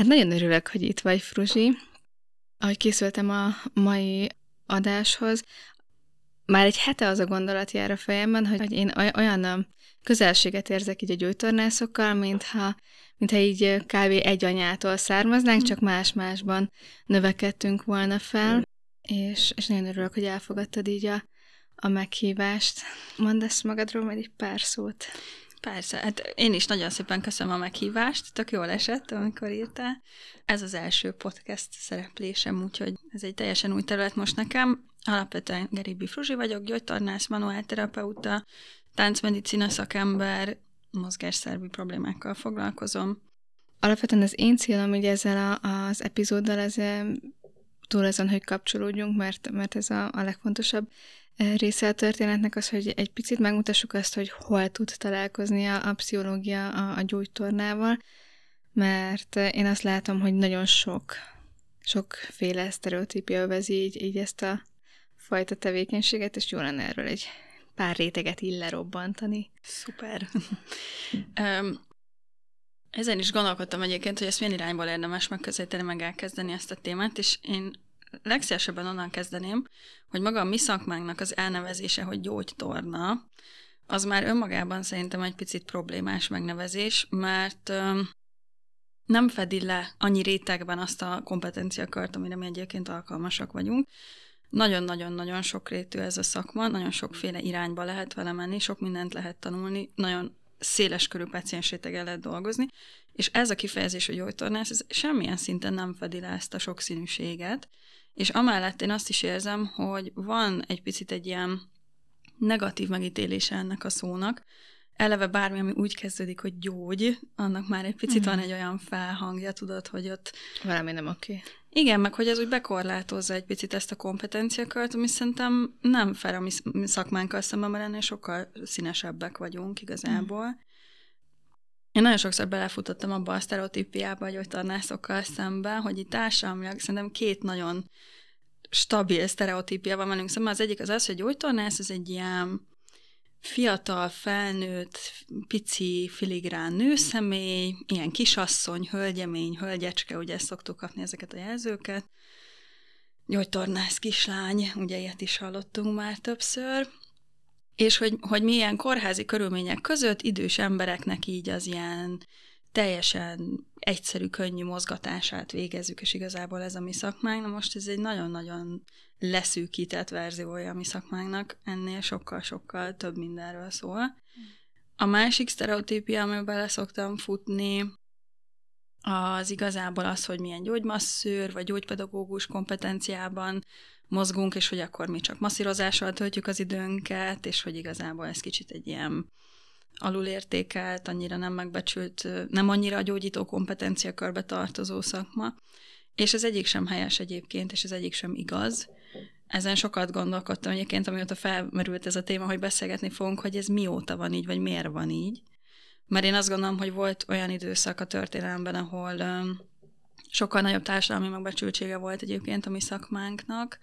Hát nagyon örülök, hogy itt vagy, Fruzsi. Ahogy készültem a mai adáshoz, már egy hete az a gondolat jár a fejemben, hogy én olyan közelséget érzek így a gyógytornászokkal, mintha így kb. Egy anyától származnánk, csak más-másban növekedtünk volna fel, és nagyon örülök, hogy elfogadtad így a meghívást. Mondasz magadról majd egy pár szót? Persze, hát én is nagyon szépen köszönöm a meghívást, tök jól esett, amikor írtál. Ez az első podcast szereplésem, úgyhogy ez egy teljesen új terület most nekem. Alapvetően Geribi Fruzsi vagyok, gyógytornász, manuálterapeuta, táncmedicina szakember, mozgásszervi problémákkal foglalkozom. Alapvetően az én célom ugye ezzel az epizóddal, ez túl azon, hogy kapcsolódjunk, mert ez a legfontosabb része a történetnek az, hogy egy picit megmutassuk azt, hogy hol tud találkozni a pszichológia a gyógytornával, mert én azt látom, hogy nagyon sokféle sztereotípia övezi így ezt a fajta tevékenységet, és jó lenne erről egy pár réteget így lerobbantani. Szuper! Ezen is gondolkodtam egyébként, hogy ezt milyen irányból érdemes megközelíteni, meg elkezdeni ezt a témát, és én legszívesebben onnan kezdeném, hogy maga a mi szakmánknak az elnevezése, hogy gyógytorna, az már önmagában szerintem egy picit problémás megnevezés, mert nem fedi le annyi rétegben azt a kompetenciakört, amire mi egyébként alkalmasak vagyunk. Nagyon-nagyon-nagyon sokrétű ez a szakma, nagyon sokféle irányba lehet vele menni, sok mindent lehet tanulni, nagyon széles körű páciensréteggel lehet dolgozni, és ez a kifejezés, hogy gyógytornász, ez semmilyen szinten nem fedi le ezt a sokszínűséget, és amellett én azt is érzem, hogy van egy picit egy ilyen negatív megítélése ennek a szónak. Eleve bármi, ami úgy kezdődik, hogy gyógy, annak már egy picit van egy olyan felhangja, tudod, hogy ott... Valami nem oké. Igen, meg hogy ez úgy bekorlátozza egy picit ezt a kompetenciakört, ami szerintem nem fel a mi szakmánkkal szemben, mert ennél sokkal színesebbek vagyunk igazából. Én nagyon sokszor belefutottam abba a sztereotípiába a gyógytornászokkal szemben, hogy itt társadalmilag szerintem két nagyon stabil sztereotípia van velünk szemben. Az egyik az, hogy gyógytornász, ez egy ilyen fiatal, felnőtt, pici, filigrán nőszemély, ilyen kisasszony, hölgyemény, hölgyecske, ugye ezt szoktuk kapni ezeket a jelzőket. Gyógytornász kislány, ugye ilyet is hallottunk már többször. És hogy milyen kórházi körülmények között idős embereknek így az ilyen teljesen egyszerű, könnyű mozgatását végezzük, és igazából ez a mi szakmánk. Na most ez egy nagyon-nagyon leszűkített verziója a mi szakmánknak, ennél sokkal-sokkal több mindenről szól. A másik sztereotípia, amiben bele szoktam futni, az igazából az, hogy milyen gyógymasszőr vagy gyógypedagógus kompetenciában mozgunk, és hogy akkor mi csak masszírozással töltjük az időnket, és hogy igazából ez kicsit egy ilyen alulértékelt, annyira nem megbecsült, nem annyira a gyógyító kompetenciakörbe tartozó szakma. És az egyik sem helyes egyébként, és az egyik sem igaz. Ezen sokat gondolkodtam egyébként, amióta felmerült ez a téma, hogy beszélgetni fogunk, hogy ez mióta van így, vagy miért van így. Mert én azt gondolom, hogy volt olyan időszak a történelemben, ahol sokkal nagyobb társadalmi megbecsültsége volt egyébként a mi szakmánknak.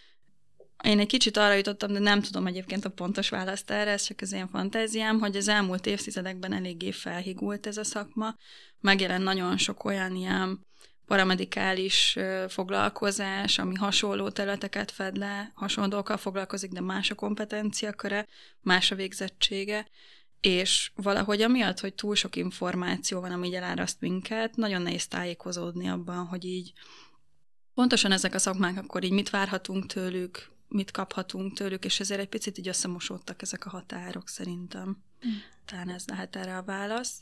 Én egy kicsit arra jutottam, de nem tudom egyébként a pontos választ erre, ez csak az én fantáziám, hogy az elmúlt évtizedekben eléggé felhigult ez a szakma. Megjelent nagyon sok olyan ilyen paramedikális foglalkozás, ami hasonló területeket fed le, hasonló dolgokkal foglalkozik, de más a kompetenciaköre, más a végzettsége, és valahogy amiatt, hogy túl sok információ van, ami így eláraszt minket, nagyon nehéz tájékozódni abban, hogy így pontosan ezek a szakmák akkor így mit várhatunk tőlük, mit kaphatunk tőlük, és ezért egy picit így összemosódtak ezek a határok szerintem. Talán ez lehet erre a válasz.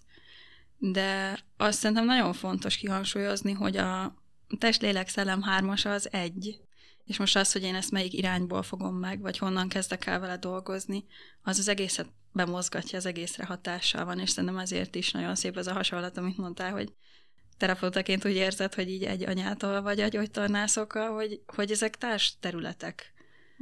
De azt szerintem nagyon fontos kihangsúlyozni, hogy a test-lélek-szellem hármasa az egy, és most az, hogy én ezt melyik irányból fogom meg, vagy honnan kezdek el vele dolgozni, az egészet bemozgatja, az egészre hatással van, és szerintem ezért is nagyon szép ez a hasonlat, amit mondtál, hogy terapeutaként úgy érzed, hogy így egy anyától vagy a gyógytornászokkal, hogy ezek társ területek.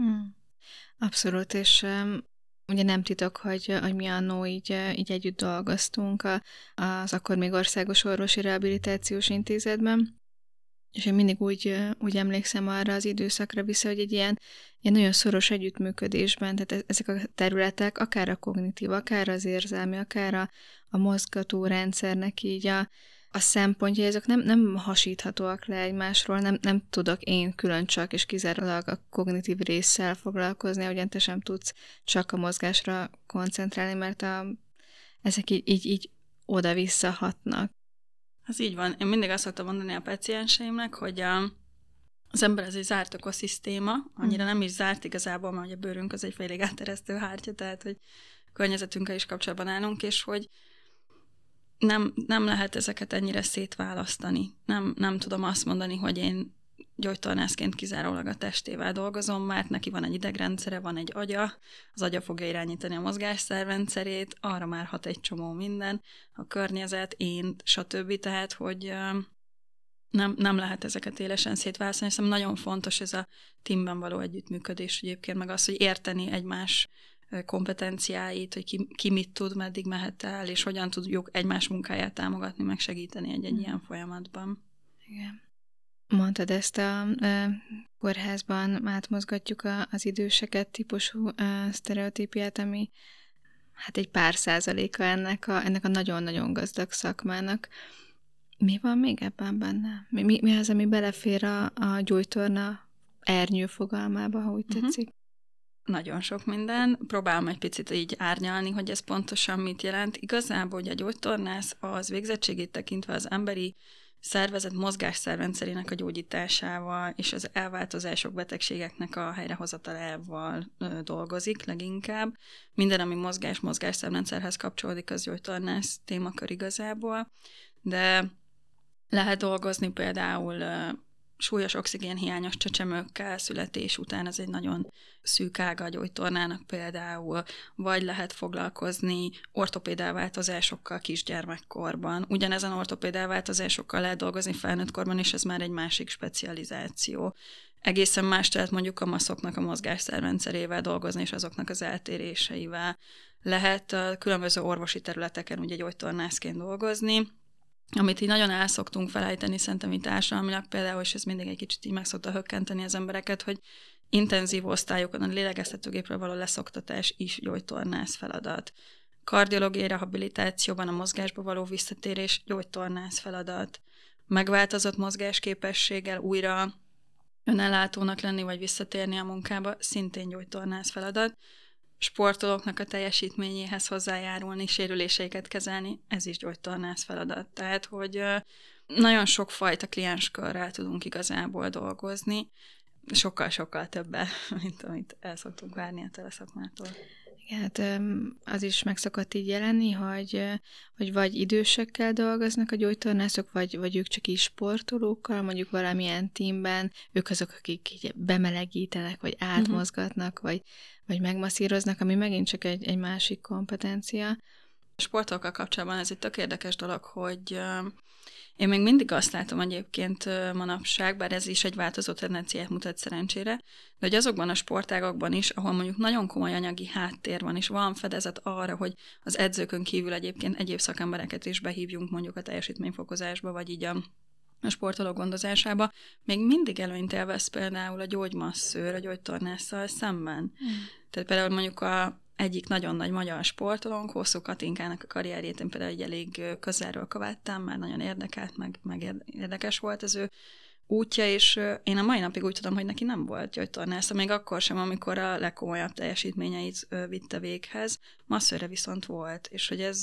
Abszolút, és ugye nem titok, hogy mi annó így együtt dolgoztunk az akkor még Országos Orvosi Rehabilitációs Intézetben, és én mindig úgy emlékszem arra az időszakra vissza, hogy egy ilyen nagyon szoros együttműködésben, tehát ezek a területek, akár a kognitív, akár az érzelmi, akár a mozgatórendszernek így a szempontjai, ezek nem hasíthatóak le egymásról, nem tudok én külön csak és kizárólag a kognitív résszel foglalkozni, ahogyan te sem tudsz csak a mozgásra koncentrálni, mert ezek így oda-vissza hatnak. Ez így van. Én mindig azt szoktam mondani a pacienseimnek, hogy az ember ez egy zárt ökoszisztéma, annyira nem is zárt igazából, mert a bőrünk az egy félig átteresztő hártya, tehát hogy környezetünkkel is kapcsolatban állunk, és hogy nem lehet ezeket ennyire szétválasztani. Nem tudom azt mondani, hogy én gyógytornászként kizárólag a testével dolgozom, mert neki van egy idegrendszere, van egy agya, az agya fogja irányítani a mozgásszervrendszerét, arra már hat egy csomó minden, a környezet, én, stb. Tehát, hogy nem lehet ezeket élesen szétválasztani. Szerintem nagyon fontos ez a teamben való együttműködés egyébként, meg az, hogy érteni egymás kompetenciáit, hogy ki mit tud, meddig mehet el, és hogyan tudjuk egymás munkáját támogatni, meg segíteni egy ilyen folyamatban. Igen. Mondtad ezt a kórházban átmozgatjuk az időseket típusú sztereotípiát, ami hát egy pár százaléka ennek a nagyon-nagyon gazdag szakmának. Mi van még ebben benne? Mi az, ami belefér a gyógytorna ernyő fogalmába, ha úgy tetszik? Nagyon sok minden. Próbálom egy picit így árnyalni, hogy ez pontosan mit jelent. Igazából, hogy a gyógytornász az végzettségét tekintve az emberi szervezet mozgásszervrendszerének a gyógyításával és az elváltozások, betegségeknek a helyrehozatalával dolgozik leginkább. Minden, ami mozgásszervrendszerhez kapcsolódik, az gyógytornász témakör igazából, de lehet dolgozni például súlyos oxigénhiányos csecsemőkkel születés után, ez egy nagyon szűk ága a gyógytornának például, vagy lehet foglalkozni ortopéd elváltozásokkal kisgyermekkorban. Ugyanezen ortopéd elváltozásokkal lehet dolgozni felnőtt korban, és ez már egy másik specializáció. Egészen más lehet mondjuk a maszoknak a mozgásszervrendszerével dolgozni, és azoknak az eltéréseivel. Lehet különböző orvosi területeken ugye gyógytornászként dolgozni, amit így nagyon el szoktunk felejteni, szerintem itt társadalmilag például, és ez mindig egy kicsit így meg szokta hökkenteni az embereket, hogy intenzív osztályokon a lélegeztetőgépről való leszoktatás is gyógytornász feladat. Kardiológiai rehabilitációban a mozgásba való visszatérés gyógytornász feladat. Megváltozott mozgásképességgel újra önellátónak lenni, vagy visszatérni a munkába, szintén gyógytornász feladat. Sportolóknak a teljesítményéhez hozzájárulni, sérüléseiket kezelni, ez is gyógytornász feladat. Tehát, hogy nagyon sokfajta klienskörrel tudunk igazából dolgozni, sokkal-sokkal többel, mint amit el szoktunk várni a teleszakmától. Igen, hát az is meg szokott így jelenni, hogy vagy idősekkel dolgoznak a gyógytornászok, vagy ők csak is sportolókkal, mondjuk valamilyen teamben, ők azok, akik így bemelegítenek, vagy átmozgatnak, vagy megmasszíroznak, ami megint csak egy másik kompetencia. A sportolókkal kapcsolatban ez egy tök érdekes dolog, hogy én még mindig azt látom egyébként manapság, bár ez is egy változó tendenciát mutat szerencsére, de hogy azokban a sportágokban is, ahol mondjuk nagyon komoly anyagi háttér van, és van fedezet arra, hogy az edzőkön kívül egyébként egyéb szakembereket is behívjunk mondjuk a teljesítményfokozásba, vagy így a sportolók gondozásába, még mindig előnyt élvez például a gyógymasszőr, a gyógytornásszal szemben. Tehát például mondjuk egyik nagyon nagy magyar sportolónk, Hosszú Katinkának a karrierjét én például elég közelről követtem, már nagyon érdekelt, meg érdekes volt az ő útja, és én a mai napig úgy tudom, hogy neki nem volt gyógytornásza, még akkor sem, amikor a legkomolyabb teljesítményeit vitte véghez. Masszőre viszont volt, és hogy ez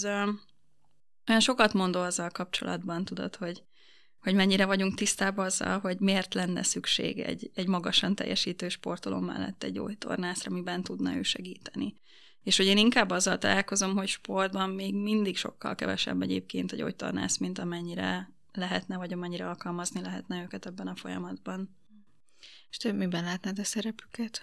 olyan sokat mondó azzal kapcsolatban, tudod, hogy mennyire vagyunk tisztában azzal, hogy miért lenne szükség egy magasan teljesítő sportoló mellett egy gyógytornászra, miben tudna ő segíteni. És hogy én inkább azzal találkozom, hogy sportban még mindig sokkal kevesebb egyébként a gyógytornász, mint amennyire lehetne, vagy amennyire alkalmazni lehetne őket ebben a folyamatban. És te miben látnád a szerepüket?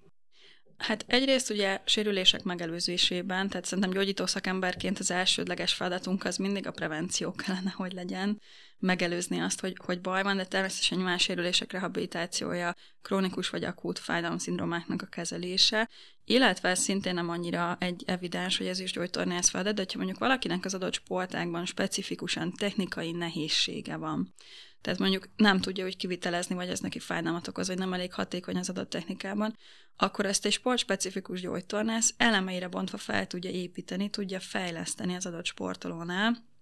Hát egyrészt ugye sérülések megelőzésében, tehát szerintem gyógyító szakemberként az elsődleges feladatunk az mindig a prevenció kellene, hogy legyen, megelőzni azt, hogy baj van, de természetesen más sérülések rehabilitációja, krónikus vagy akut fájdalomszindrómáknak a kezelése, illetve szintén nem annyira egy evidens, hogy ez is gyógytornász feladat, de hogyha mondjuk valakinek az adott sportágban specifikusan technikai nehézsége van, tehát mondjuk nem tudja úgy kivitelezni, vagy ez neki fájdalmat okoz, vagy nem elég hatékony az adott technikában, akkor ezt egy sportspecifikus gyógytornász elemeire bontva fel tudja építeni, tudja fejleszteni az adott sportolónál,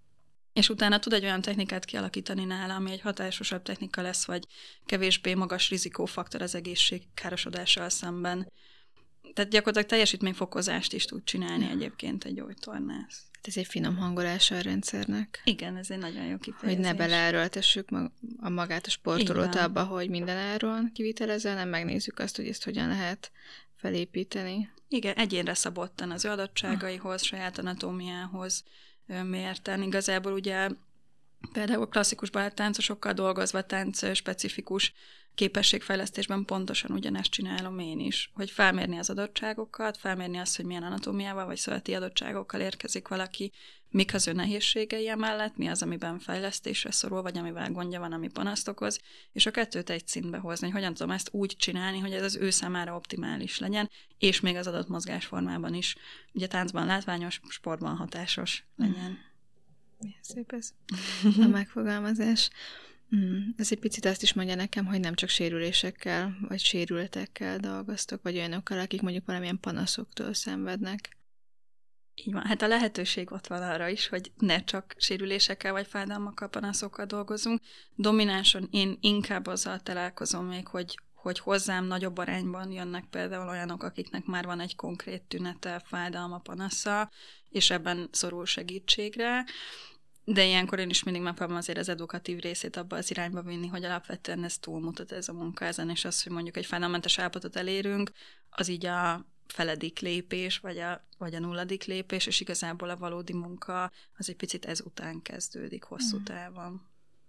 És utána tud egy olyan technikát kialakítani nála, ami egy hatásosabb technika lesz, vagy kevésbé magas rizikófaktor az egészség károsodással szemben. Tehát gyakorlatilag teljesítményfokozást is tud csinálni egyébként egy gyógytornász. Ez egy finom hangolása a rendszernek. Igen, ez egy nagyon jó kifejezés. Hogy ne beleerőltessük magát a sportolót abba, hogy minden áron kivitelezze, hanem megnézzük azt, hogy ezt hogyan lehet felépíteni. Igen, egyénre szabottan az ő adottságaihoz, saját anatómiához mérten. Igazából ugye például klasszikus baletttáncosokkal dolgozva tánc specifikus képességfejlesztésben pontosan ugyanezt csinálom én is, hogy felmérni az adottságokat, felmérni azt, hogy milyen anatómiával vagy szöleti adottságokkal érkezik valaki, mik az ő nehézségei emellett, mi az, amiben fejlesztésre szorul, vagy amivel gondja van, ami panaszt okoz, és a kettőt egy szintbe hozni, hogy hogyan tudom ezt úgy csinálni, hogy ez az ő számára optimális legyen, és még az adott mozgásformában is, ugye táncban látványos, sportban hatásos legyen. Milyen szép ez a megfogalmazás. Ez egy picit azt is mondja nekem, hogy nem csak sérülésekkel, vagy sérültekkel dolgoztok, vagy olyanokkal, akik mondjuk valamilyen panaszoktól szenvednek. Így van. Hát a lehetőség ott van arra is, hogy ne csak sérülésekkel, vagy fájdalmakkal, panaszokkal dolgozunk. Dominánsan én inkább azzal találkozom még, hogy hozzám nagyobb arányban jönnek például olyanok, akiknek már van egy konkrét tünete, fájdalma, panasza, és ebben szorul segítségre. De ilyenkor én is mindig megpróbálom azért az edukatív részét abba az irányba vinni, hogy alapvetően ez túlmutat ez a munka ezen, és az, hogy mondjuk egy fájdalommentes állapotot elérünk, az így a feledik lépés, vagy a nulladik lépés, és igazából a valódi munka az egy picit ezután kezdődik hosszú távon.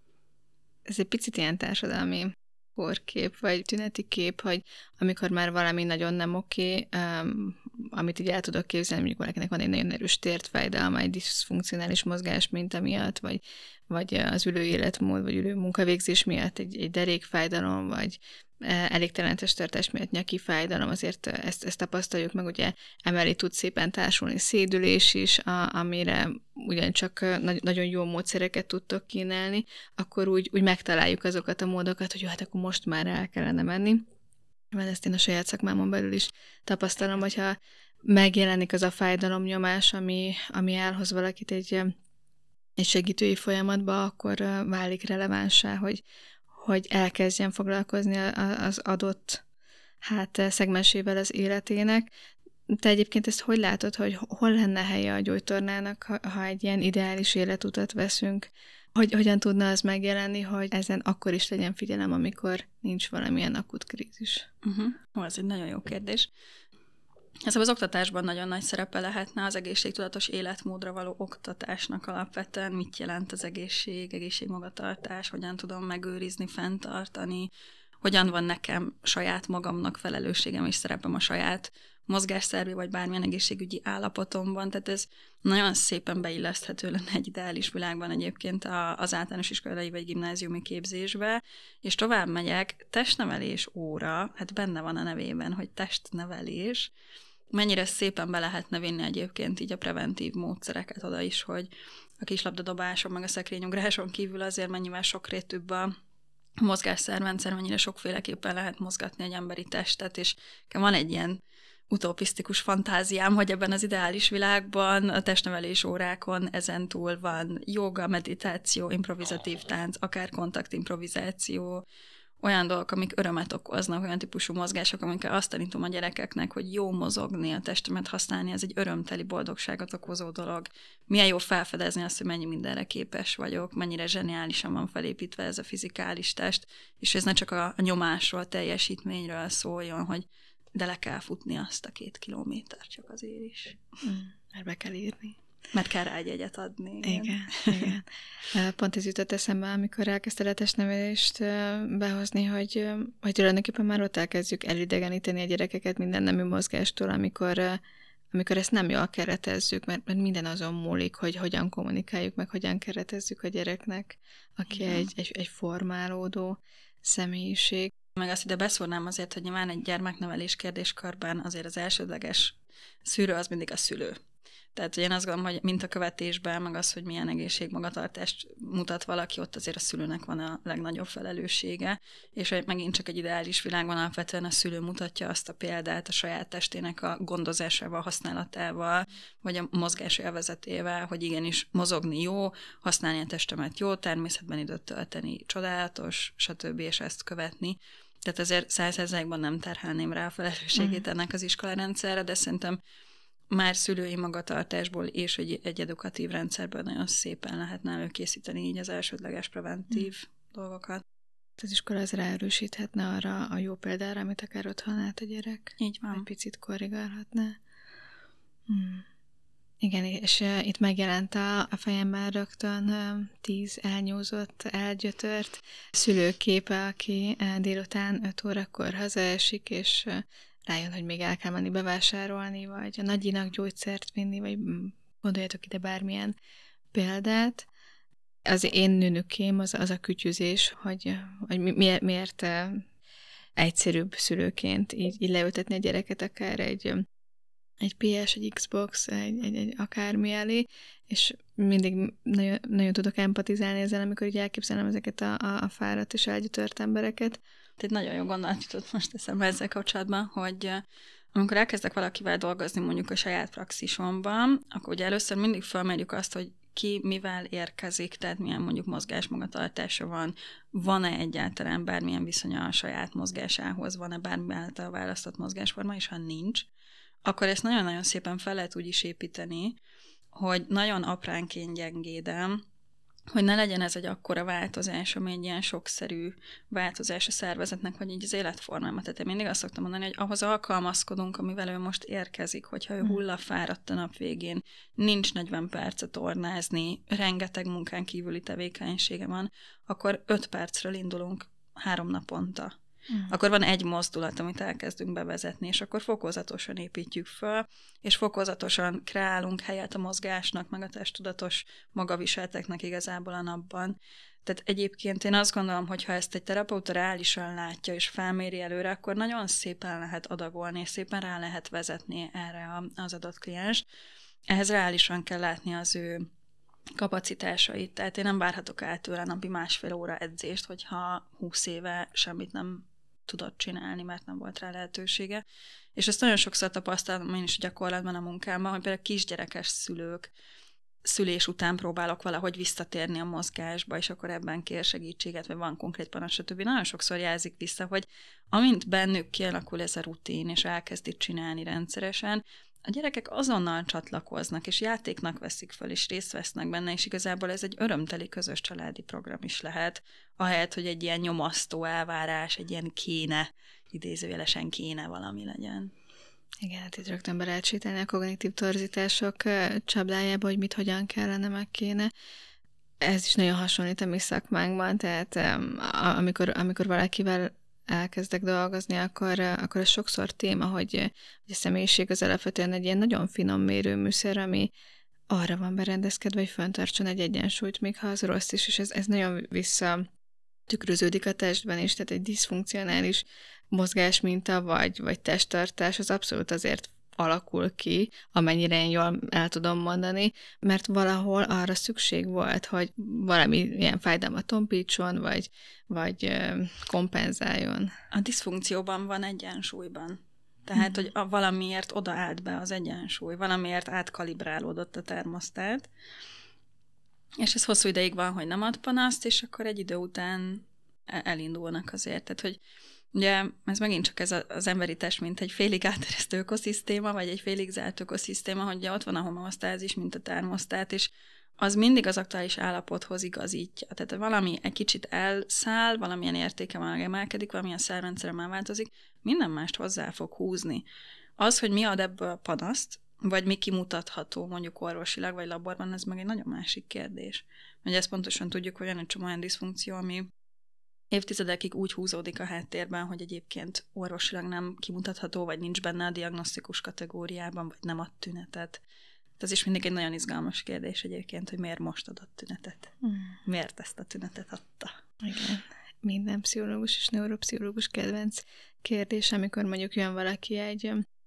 Ez egy picit ilyen társadalmi kórkép, vagy tüneti kép, hogy amikor már valami nagyon nem oké, amit így el tudok képzelni, mondjuk valakinek van egy nagyon erős tértfájdalma, egy diszfunkcionális mozgás minta miatt, vagy az ülő életmód, vagy ülő munkavégzés miatt egy derékfájdalom, vagy elégtelen testtartás miatt nyaki fájdalom, azért ezt tapasztaljuk meg, ugye emellé tud szépen társulni szédülés is, amire ugyancsak nagyon jó módszereket tudtok kínálni, akkor úgy megtaláljuk azokat a módokat, hogy jó, hát akkor most már el kellene menni. Mert ezt én a saját szakmámon belül is tapasztalom, hogyha megjelenik az a fájdalomnyomás, ami elhoz valakit egy segítői folyamatba, akkor válik relevánsá, hogy elkezdjen foglalkozni az adott szegmensével az életének. Te egyébként ezt hogy látod, hogy hol lenne helye a gyógytornának, ha egy ilyen ideális életutat veszünk? Hogyan tudna az megjelenni, hogy ezen akkor is legyen figyelem, amikor nincs valamilyen akut krízis? Ez egy nagyon jó kérdés. Ez az oktatásban nagyon nagy szerepe lehetne az egészségtudatos életmódra való oktatásnak alapvetően. Mit jelent az egészségmagatartás, hogyan tudom megőrizni, fenntartani, hogyan van nekem saját magamnak felelősségem és szerepem a saját mozgásszervi vagy bármilyen egészségügyi állapotomban. Tehát ez nagyon szépen beilleszthető lenne egy ideális világban egyébként az általános iskolai vagy gimnáziumi képzésbe, és tovább megyek, testnevelés óra, hát benne van a nevében, hogy testnevelés, mennyire szépen be lehetne vinni egyébként így a preventív módszereket oda is, hogy a kislabdadobáson meg a szekrényugráson kívül azért mennyivel sokrétűbb a mozgásszervrendszer, mennyire sokféleképpen lehet mozgatni egy emberi testet, és van egy ilyen utopisztikus fantáziám, hogy ebben az ideális világban a testnevelés órákon ezentúl van jóga, meditáció, improvizatív tánc, akár kontaktimprovizáció, olyan dolgok, amik örömet okoznak, olyan típusú mozgások, amikkel azt tanítom a gyerekeknek, hogy jó mozogni, a testemet használni, ez egy örömteli boldogságot okozó dolog. Milyen jó felfedezni azt, hogy mennyi mindenre képes vagyok, mennyire zseniálisan van felépítve ez a fizikális test, és ez ne csak a nyomásról, a teljesítményről szóljon, hogy de le kell futni azt a 2 kilométert csak azért is. Mert be kell írni. Mert kell rá egy jegyet adni. Igen. Pont ez jutott eszembe, amikor elkezdted a testnevelést behozni, hogy tulajdonképpen már ott elkezdjük elidegeníteni a gyerekeket minden nemű mozgástól, amikor ezt nem jól keretezzük, mert minden azon múlik, hogy hogyan kommunikáljuk, meg hogyan keretezzük a gyereknek, aki egy formálódó személyiség. Meg azt ide beszúrnám azért, hogy nyilván egy gyermeknevelés kérdéskörben azért az elsődleges szűrő az mindig a szülő. Tehát én azt gondolom, hogy mintakövetésben, meg az, hogy milyen egészségmagatartást mutat valaki, ott azért a szülőnek van a legnagyobb felelőssége, és hogy megint csak egy ideális világban alapvetően a szülő mutatja azt a példát a saját testének a gondozásával, használatával, vagy a mozgás élvezetével, hogy igenis mozogni jó, használni a testemet jó, természetben időt tölteni csodálatos, stb. És ezt követni. Tehát azért 100%-ban nem terhelném rá a felelősségét ennek az iskolarendszerre, de szerintem már szülői magatartásból és egy edukatív rendszerből nagyon szépen lehetne előkészíteni így az elsődleges preventív dolgokat. Az iskola az ráerősíthetne arra a jó példára, amit akár otthon lát a gyerek. Így van. Egy picit korrigálhatná. Igen, és itt megjelent a fejemben rögtön 10 elnyúzott, elgyötört szülőképe, aki délután 5 órakor hazaesik, és rájön, hogy még el kell menni bevásárolni, vagy a nagyinak gyógyszert vinni, vagy gondoljatok ide bármilyen példát. Az én nőnökém az a kütyüzés, hogy miért egyszerűbb szülőként így leültetni a gyereket akár egy PS, egy Xbox, egy akármi elé, és mindig nagyon, nagyon tudok empatizálni ezzel, amikor így elképzelem ezeket a fáradt és elgyötört embereket. Egy nagyon jó gondolat jutott most eszembe ezzel kapcsolatban, hogy amikor elkezdek valakivel dolgozni mondjuk a saját praxisomban, akkor ugye először mindig felmérjük azt, hogy ki mivel érkezik, tehát milyen mondjuk mozgásmagatartása van, van-e egyáltalán bármilyen viszonya a saját mozgásához, van-e bármi által választott mozgásforma, és ha nincs, akkor ezt nagyon-nagyon szépen fel lehet úgy is építeni, hogy nagyon apránként gyengédem, hogy ne legyen ez egy akkora változás, ami egy ilyen sokszerű változás a szervezetnek, vagy így az életformámat. Tehát én mindig azt szoktam mondani, hogy ahhoz alkalmazkodunk, amivel ő most érkezik, hogyha ő hullafáradt a nap végén, nincs 40 percet tornázni, rengeteg munkán kívüli tevékenysége van, akkor 5 percről indulunk 3 naponta. Akkor van egy mozdulat, amit elkezdünk bevezetni, és akkor fokozatosan építjük föl, és fokozatosan kreálunk helyet a mozgásnak, meg a testtudatos magaviselteknek igazából a napban. Tehát egyébként én azt gondolom, hogy ha ezt egy terapeuta reálisan látja, és felméri előre, akkor nagyon szépen lehet adagolni, és szépen rá lehet vezetni erre az adott kliens. Ehhez reálisan kell látni az ő kapacitásait. Tehát én nem várhatok el tőle napi 1,5 óra edzést, hogyha 20 éve semmit nem tudott csinálni, mert nem volt rá lehetősége. És ezt nagyon sokszor tapasztalom én is gyakorlatban a munkámban, hogy például kisgyerekes szülők szülés után próbálok valahogy visszatérni a mozgásba, és akkor ebben kér segítséget, vagy van konkrét panasz, stb. Nagyon sokszor jelzik vissza, hogy amint bennük kialakul ez a rutin, és elkezdik csinálni rendszeresen, a gyerekek azonnal csatlakoznak, és játéknak veszik föl, és részt vesznek benne, és igazából ez egy örömteli közös családi program is lehet, ahelyett, hogy egy ilyen nyomasztó elvárás, egy ilyen kéne, idézőjelesen kéne valami legyen. Igen, hát itt rögtön be lehet sétálni a kognitív torzítások csapdájába, hogy mit, hogyan kellene, meg kéne. Ez is nagyon hasonlít a mi szakmánkban, tehát amikor valakivel elkezdek dolgozni, akkor ez sokszor téma, hogy a személyiség az alapvetően egy ilyen nagyon finom mérőműszer, ami arra van berendezkedve, hogy fenntartson egy egyensúlyt, még ha az rossz is, és ez nagyon visszatükröződik a testben is, tehát egy diszfunkcionális mozgásminta vagy testtartás az abszolút azért alakul ki, amennyire én jól el tudom mondani, mert valahol arra szükség volt, hogy valami ilyen fájdalmat tompítson, vagy kompenzáljon. A diszfunkcióban van egyensúlyban. Tehát, hogy valamiért odaállt be az egyensúly, valamiért átkalibrálódott a termosztát, és ez hosszú ideig van, hogy nem ad panaszt, és akkor egy idő után elindulnak azért. Tehát, hogy ugye ez megint csak ez az emberi test, mint egy félig átteresztő ökoszisztéma, vagy egy félig zárt ökoszisztéma, hogy ugye ott van a homeosztázis, mint a termosztát, és az mindig az aktuális állapothoz igazítja. Tehát valami egy kicsit elszáll, valamilyen értéke emelkedik, valamilyen szervrendszere megváltozik, minden mást hozzá fog húzni. Az, hogy mi ad ebből panaszt, vagy mi kimutatható mondjuk orvosilag, vagy laborban, ez meg egy nagyon másik kérdés. Ugye ezt pontosan tudjuk, hogy van egy csomó olyan diszfunkció, ami évtizedekig úgy húzódik a háttérben, hogy egyébként orvosilag nem kimutatható, vagy nincs benne a diagnosztikus kategóriában, vagy nem ad tünetet. Ez is mindig egy nagyon izgalmas kérdés egyébként, hogy miért most adott tünetet. Miért ezt a tünetet adta? Igen. Minden pszichológus és neuropszichológus kedvenc kérdés, amikor mondjuk jön valaki egy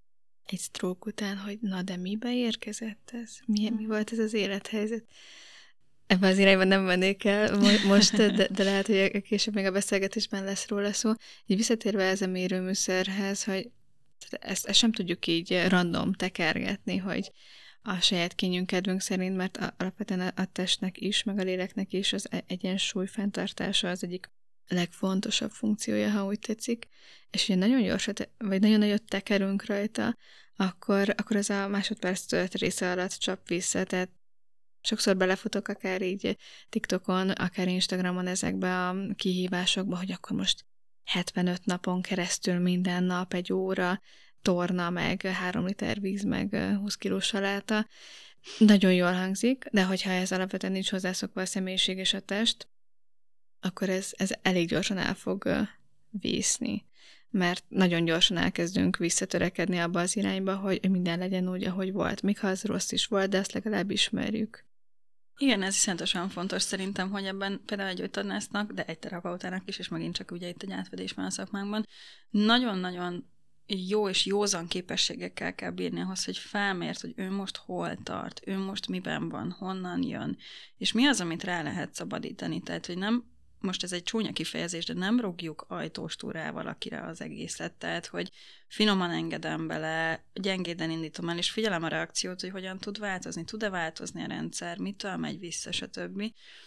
egy stroke után, hogy na de mibe érkezett ez? Mi volt ez az élethelyzet? Ebben az irányban nem mennék el most, de lehet, hogy később még a beszélgetésben lesz róla szó. Így visszatérve ez a mérőműszerhez, hogy ezt sem tudjuk így random tekergetni, hogy a saját kényünk, kedvünk szerint, mert alapvetően a testnek is, meg a léleknek is az egyensúly fenntartása az egyik legfontosabb funkciója, ha úgy tetszik, és ugye nagyon gyorsat, vagy nagyon nagyot tekerünk rajta, akkor az a másodperc tölt része alatt csap vissza, tehát sokszor belefutok akár így TikTokon, akár Instagramon ezekbe a kihívásokba, hogy akkor most 75 napon keresztül minden nap 1 óra torna, meg 3 liter víz, meg 20 kilós saláta. Nagyon jól hangzik, de hogyha ez alapvetően nincs hozzászokva a személyiség és a test, akkor ez elég gyorsan el fog vészni. Mert nagyon gyorsan elkezdünk visszatörekedni abba az irányba, hogy minden legyen úgy, ahogy volt. Még ha az rossz is volt, de azt legalább ismerjük. Igen, ez iszonyatosan fontos szerintem, hogy ebben például egy gyógytornásznak, de egy terapeutának is, és megint csak ugye itt egy átfedés van a szakmánkban, nagyon-nagyon jó és józan képességekkel kell bírni ahhoz, hogy felmért, hogy ő most hol tart, ő most miben van, honnan jön, és mi az, amit rá lehet szabadítani. Tehát, hogy nem, most ez egy csúnya kifejezés, de nem rúgjuk ajtóstúrával valakire az egészet, tehát, hogy finoman engedem bele, gyengéden indítom el, és figyelem a reakciót, hogy hogyan tud változni, tud-e változni a rendszer, mitől megy vissza, stb.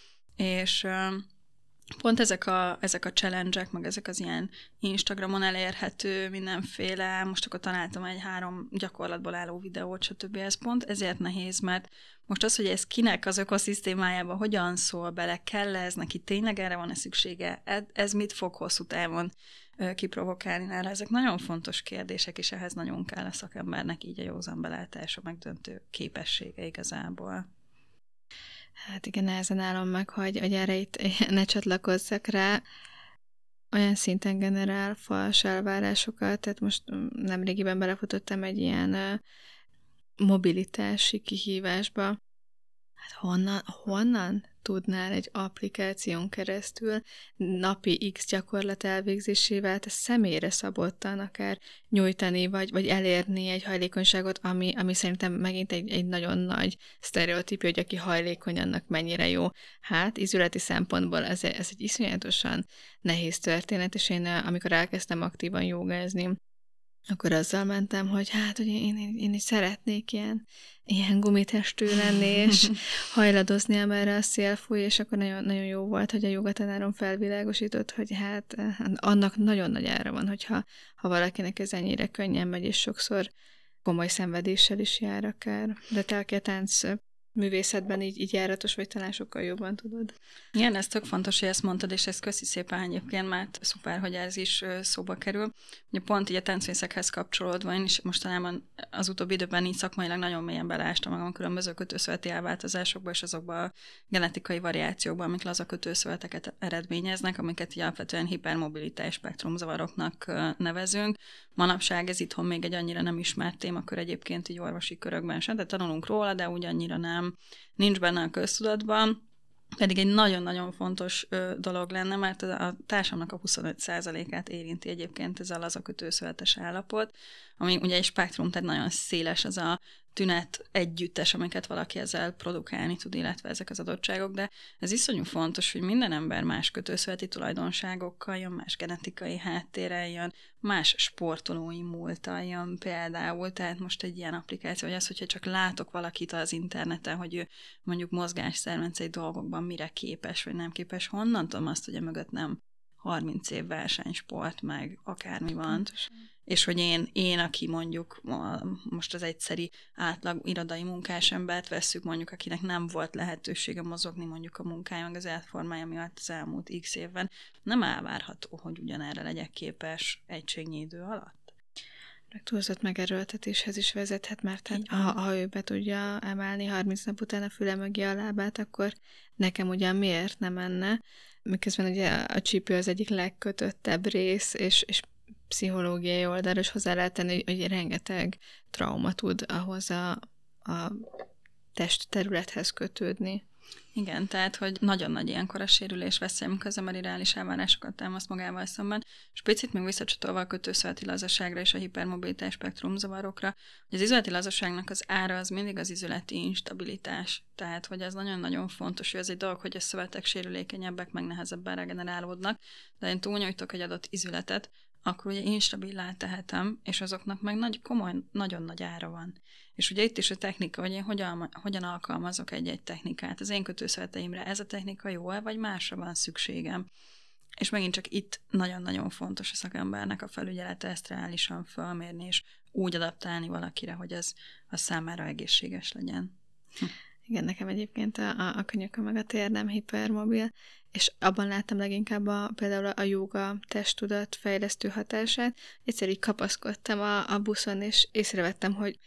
És pont ezek a challenge-ek, meg ezek az ilyen Instagramon elérhető mindenféle, most akkor találtam egy 3 gyakorlatból álló videót, stb. Ez pont ezért nehéz, mert most az, hogy ez kinek az ökoszisztémájába hogyan szól bele, kell ez neki, tényleg erre van-e szüksége, ez mit fog hosszú távon kiprovokálni nála. Ezek nagyon fontos kérdések, és ehhez nagyon kell a szakembernek így a józan belátása, megdöntő képessége igazából. Hát igen, nehezen állom meg, hogy erre itt ne csatlakozzak rá. Olyan szinten generál fals elvárásokat, tehát most nemrégiben belefutottam egy ilyen mobilitási kihívásba. Hát honnan tudnál egy applikáción keresztül napi X gyakorlat elvégzésével te személyre szabottan akár nyújtani, vagy elérni egy hajlékonyságot, ami szerintem megint egy nagyon nagy sztereotípia, hogy aki hajlékony, annak mennyire jó. Hát, ízületi szempontból ez egy iszonyatosan nehéz történet, és én amikor elkezdtem aktívan jogázni, akkor azzal mentem, hogy hát, hogy én is szeretnék ilyen gumitestű lenni, és hajladozni, amerre a szél fúj, és akkor nagyon, nagyon jó volt, hogy a jogatanárom felvilágosított, hogy hát annak nagyon nagy ára van, hogyha valakinek ez ennyire könnyen megy, és sokszor komoly szenvedéssel is jár akár. De te, aki a tánc művészetben így járatos, vagy talán sokkal jobban tudod. Igen, ez tök fontos, hogy ezt mondtad, és ezt köszi szépen egyébként, mert szuper, hogy ez is szóba kerül. Ugye pont így a táncművészethez kapcsolódva, én is mostanában az utóbbi időben így szakmailag nagyon mélyen belástam magam különböző kötőszöveti elváltozásokba, és azokba a genetikai variációkba, amik laza kötőszöveteket eredményeznek, amiket így alapvetően hipermobilitás spektrumzavaroknak nevezünk. Manapság ez itthon még egy annyira nem ismert témakör egyébként így orvosi körökben sem, de tanulunk róla, de úgy annyira nem. Nincs benne a köztudatban, pedig egy nagyon-nagyon fontos dolog lenne, mert a társadalomnak a 25%-át érinti egyébként ez a lazakötőszövetes állapot, ami ugye egy spektrum, tehát nagyon széles az a tünet együttes, amiket valaki ezzel produkálni tud, illetve ezek az adottságok, de ez iszonyú fontos, hogy minden ember más kötőszöveti tulajdonságokkal jön, más genetikai háttérrel jön, más sportolói múlttal jön például, tehát most egy ilyen applikáció, hogy az, hogyha csak látok valakit az interneten, hogy ő mondjuk mozgásszervencei dolgokban mire képes, vagy nem képes, honnan tudom azt, hogy emögött nem 30 év versenysport, meg akármi van. Pontosan. És hogy én, aki mondjuk most az egyszeri átlag irodai munkásembert vesszük, mondjuk, akinek nem volt lehetősége mozogni mondjuk a munkája, meg az életformája miatt az elmúlt x évben, nem elvárható, hogy ugyanerre legyek képes egységnyi idő alatt. Túlzott megerőltetéshez is vezethet, mert hát, ha ő be tudja emelni 30 nap után a füle mögé a lábát, akkor nekem ugyan miért nem menne? Miközben ugye a csípő az egyik legkötöttebb rész, és pszichológiai oldalra is hozzá lehet tenni, hogy rengeteg trauma tud ahhoz a testterülethez kötődni. Igen, tehát, hogy nagyon nagy ilyenkor a sérülés veszély, amikor az ember irreális elvárásokat támaszt magával szemben, és picit még visszacsatolva a kötőszöleti lazaságra és a hipermobilitás spektrumzavarokra, hogy az izületi lazaságnak az ára az mindig az izületi instabilitás. Tehát, hogy ez nagyon-nagyon fontos, hogy ez egy dolog, hogy a szövetek sérülékenyebbek, meg nehezebben regenerálódnak, de én túlnyújtok egy adott izületet, akkor ugye instabilá tehetem, és azoknak meg nagyon nagy ára van. És ugye itt is a technika, hogy én hogyan alkalmazok egy-egy technikát. Az én kötőszöveteimre ez a technika jó-e, vagy másra van szükségem. És megint csak itt nagyon-nagyon fontos a szakembernek a felügyelete, ezt reálisan fölmérni, és úgy adaptálni valakire, hogy az számára egészséges legyen. Igen, nekem egyébként a könyököm meg a térdem hipermobil, és abban láttam leginkább például a jóga testtudat fejlesztő hatását. Egyszer így kapaszkodtam a buszon, és észrevettem, hogy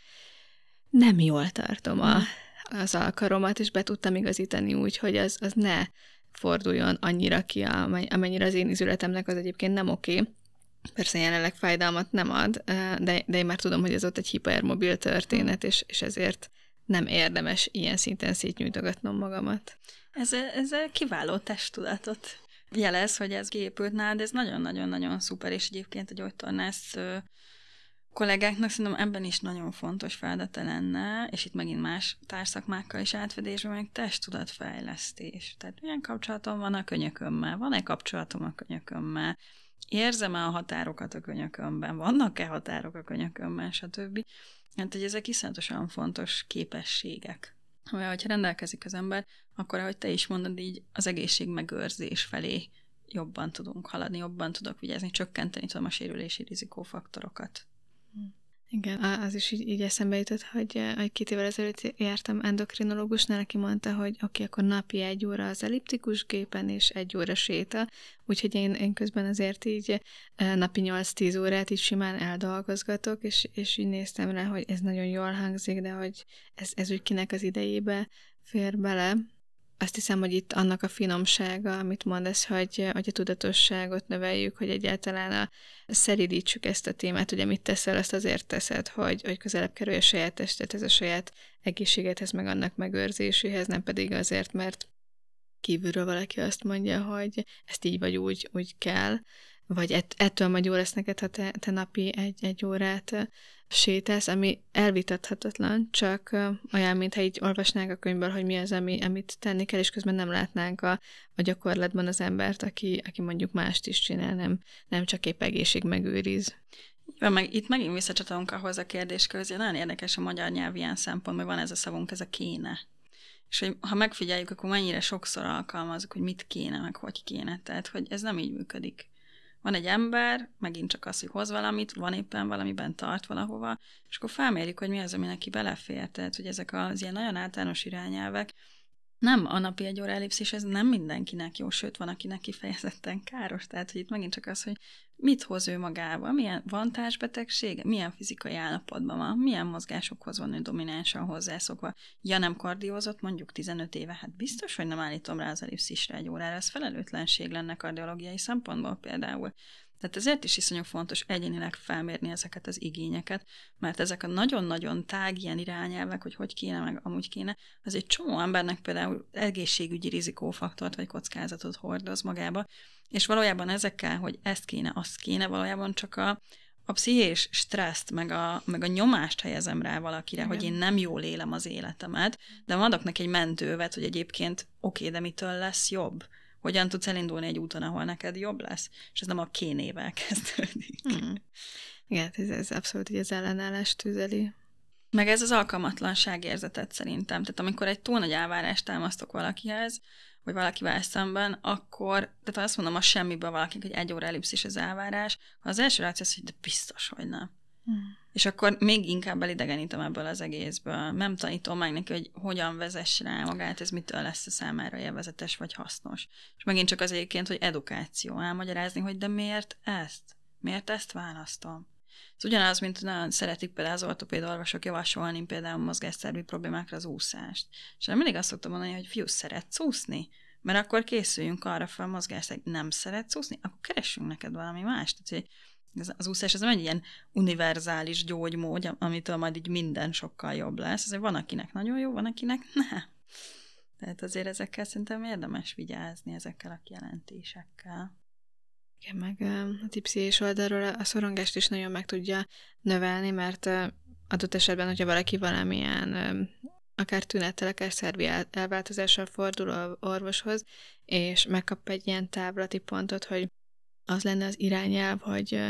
nem jól tartom az alkaromat, és be tudtam igazítani úgy, hogy az ne forduljon annyira ki, amennyire az én izületemnek az egyébként nem oké. Persze jelenleg fájdalmat nem ad, de én már tudom, hogy ez ott egy hipermobil történet, és ezért nem érdemes ilyen szinten szétnyújtogatnom magamat. Ez kiváló testtudatot jelez, hogy ez kiépült nálad, ez nagyon-nagyon-nagyon szuper, és egyébként a gyógytornász kollégáknak szerintem ebben is nagyon fontos feladata lenne, és itt megint más társzakmákkal is átfedésben, meg testtudatfejlesztés. Tehát milyen kapcsolatom van a könyökömmel? Van-e kapcsolatom a könyökömmel? Érzem-e a határokat a könyökömben? Vannak-e határok a könyökömben, stb. Hát, hogy ezek iszonyatosan fontos képességek. Hogyha rendelkezik az ember, akkor, ahogy te is mondod, így az egészségmegőrzés felé jobban tudunk haladni, jobban tudok vigyázni, csökkenteni tudom a sérülési rizikófaktorokat. Igen, az is így eszembe jutott, hogy 2 évvel ezelőtt jártam endokrinológusnál, aki mondta, hogy oké, akkor napi 1 óra az elliptikus gépen, és 1 óra séta, úgyhogy én közben azért így napi 8-10 órát így simán eldolgozgatok, és így néztem rá, hogy ez nagyon jól hangzik, de hogy ez úgy kinek az idejébe fér bele. Azt hiszem, hogy itt annak a finomsága, amit mondasz, hogy a tudatosságot növeljük, hogy egyáltalán szeridítsük ezt a témát, ugye mit teszel, azt azért teszed, hogy közelebb kerülj a saját testethez, a saját egészségedhez, meg annak megőrzéséhez, nem pedig azért, mert kívülről valaki azt mondja, hogy ezt így vagy úgy kell, vagy ettől majd jó lesz neked, ha te napi 1 órát sétálsz, ami elvitathatatlan, csak olyan, mintha így olvasnánk a könyvből, hogy mi az, amit tenni kell, és közben nem látnánk a gyakorlatban az embert, aki mondjuk mást is csinál, nem csak épp egészségmegőriz. Meg itt megint visszacsatolunk ahhoz a kérdéskörhöz, hogy nagyon érdekes a magyar nyelv ilyen szempontból, van ez a szavunk, ez a kéne. És hogy ha megfigyeljük, akkor mennyire sokszor alkalmazunk, hogy mit kéne, meg hogy kéne. Tehát, hogy ez nem így működik. Van egy ember, megint csak az, hogy hoz valamit, van éppen valamiben tart valahova, és akkor felmérjük, hogy mi az, ami neki belefér. Tehát, hogy ezek az ilyen nagyon általános irányelvek, nem a napi 1 óra ellipszis, ez nem mindenkinek jó, sőt, van, akinek kifejezetten káros. Tehát, hogy itt megint csak az, hogy mit hoz ő magával, milyen van társbetegsége, milyen fizikai állapotban van, milyen mozgásokhoz van ő dominánsan hozzászokva. Ja, nem kardiózott mondjuk 15 éve, hát biztos, hogy nem állítom rá az ellipszisre 1 órára, ez felelőtlenség lenne kardiológiai szempontból például. Tehát ezért is iszonyú fontos egyénileg felmérni ezeket az igényeket, mert ezek a nagyon-nagyon tág ilyen irányelvek, hogy kéne, meg amúgy kéne, az egy csomó embernek például egészségügyi rizikófaktort vagy kockázatot hordoz magába, és valójában ezekkel, hogy ezt kéne, azt kéne, valójában csak a pszichés stresszt, meg a nyomást helyezem rá valakire, igen, hogy én nem jól élem az életemet, de adok neki egy mentővet, hogy egyébként oké, de mitől lesz jobb? Hogyan tudsz elindulni egy úton, ahol neked jobb lesz? És ez nem a kénével kezdődik. Igen, ez abszolút így az ellenállást tüzeli. Meg ez az alkalmatlanság érzetet szerintem. Tehát amikor egy túl nagy elvárást támasztok valakihez, vagy valakivel szemben, akkor, tehát azt mondom a semmiből valakinek, hogy 1 óra ellipszis az elvárás, ha az első reakció az, hogy de biztos, hogy nem. És akkor még inkább elidegenítem ebből az egészből. Nem tanítom meg neki, hogy hogyan vezess rá magát, ez mitől lesz a számára élvezetes vagy hasznos. És megint csak az egyébként, hogy edukáció, elmagyarázni, hogy de miért ezt? Miért ezt választom? Ez ugyanaz, mint nagyon szeretik például az ortopéd orvosok javasolni például mozgásszervi problémákra az úszást. És nem mindig azt szoktam mondani, hogy fiú, szeretsz úszni? Mert akkor készüljünk arra fel a mozgásszervi, nem szeretsz úszni? Akkor keressünk neked valami mást. Tehát, az úszás ez nem egy ilyen univerzális gyógymód, amitől majd így minden sokkal jobb lesz. Ezért van, akinek nagyon jó, van, akinek nem. Tehát azért ezekkel szerintem érdemes vigyázni, ezekkel a kijelentésekkel. Igen, meg a tipsziés oldalról a szorongást is nagyon meg tudja növelni, mert adott esetben, hogyha valaki valamilyen akár tünettel, akár szervi elváltozással fordul orvoshoz, és megkap egy ilyen távlati pontot, hogy az lenne az irányelv, hogy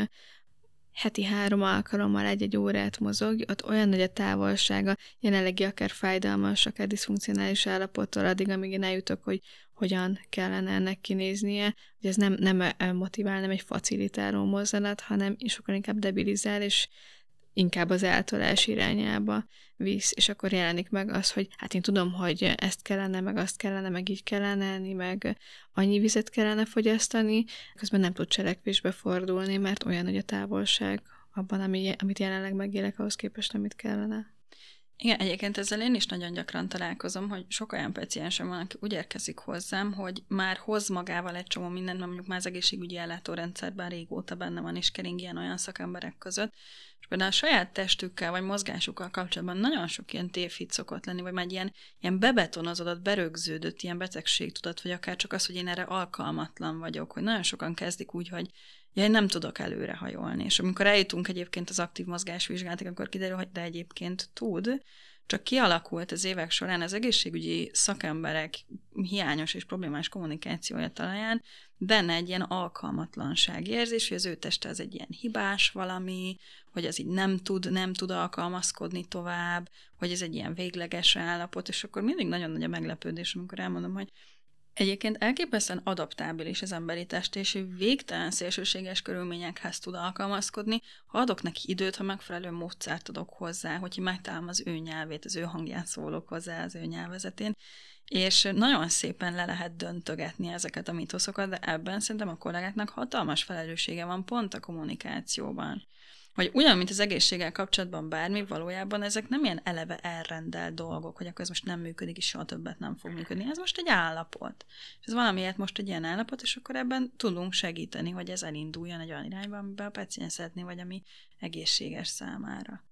heti 3 alkalommal 1-1 órát mozog, ott olyan nagy a távolsága, jelenlegi akár fájdalmas, akár diszfunkcionális állapottól addig, amíg én eljutok, hogy hogyan kellene ennek kinéznie, hogy ez nem motivál, nem egy facilitáló mozzanat, hanem sokkal inkább debilizál, és inkább az eltolás irányába visz, és akkor jelenik meg az, hogy hát én tudom, hogy ezt kellene, meg azt kellene, meg így kellene enni, meg annyi vizet kellene fogyasztani, közben nem tud cselekvésbe fordulni, mert olyan nagy a távolság abban, amit jelenleg megélek, ahhoz képest, amit kellene. Igen, egyébként ezzel én is nagyon gyakran találkozom, hogy sok olyan paciensem van, aki úgy érkezik hozzám, hogy már hoz magával egy csomó mindent, mert mondjuk már az egészségügyi ellátórendszerben régóta benne van, és kering ilyen olyan szakemberek között, és például a saját testükkel vagy mozgásukkal kapcsolatban nagyon sok ilyen tévhit szokott lenni, vagy már ilyen bebetonozódott, berögződött ilyen betegségtudat, vagy akár csak az, hogy én erre alkalmatlan vagyok, hogy nagyon sokan kezdik úgy, hogy én nem tudok előrehajolni. És amikor eljutunk egyébként az aktív mozgásvizsgálatig, akkor kiderül, hogy de egyébként tud, csak kialakult az évek során az egészségügyi szakemberek hiányos és problémás kommunikációja talaján benne egy ilyen alkalmatlanság érzés, hogy az ő teste az egy ilyen hibás valami, hogy az így nem tud alkalmazkodni tovább, hogy ez egy ilyen végleges állapot, és akkor mindig nagyon nagy a meglepődés, amikor elmondom, hogy egyébként elképesztően adaptábilis az emberi test, és végtelen szélsőséges körülményekhez tud alkalmazkodni, ha adok neki időt, ha megfelelő módszert adok hozzá, hogyha megtalálom az ő nyelvét, az ő hangján szólok hozzá az ő nyelvezetén, és nagyon szépen le lehet döntögetni ezeket a mitoszokat, de ebben szerintem a kollégáknak hatalmas felelőssége van pont a kommunikációban. Hogy ugyan, mint az egészséggel kapcsolatban bármi, valójában ezek nem ilyen eleve elrendelt dolgok, hogy akkor ez most nem működik, és soha többet nem fog működni. Ez most egy állapot. És ez valamiért most egy ilyen állapot, és akkor ebben tudunk segíteni, hogy ez elinduljon egy olyan irányba, amiben a paciens szeretné, vagy ami egészséges számára.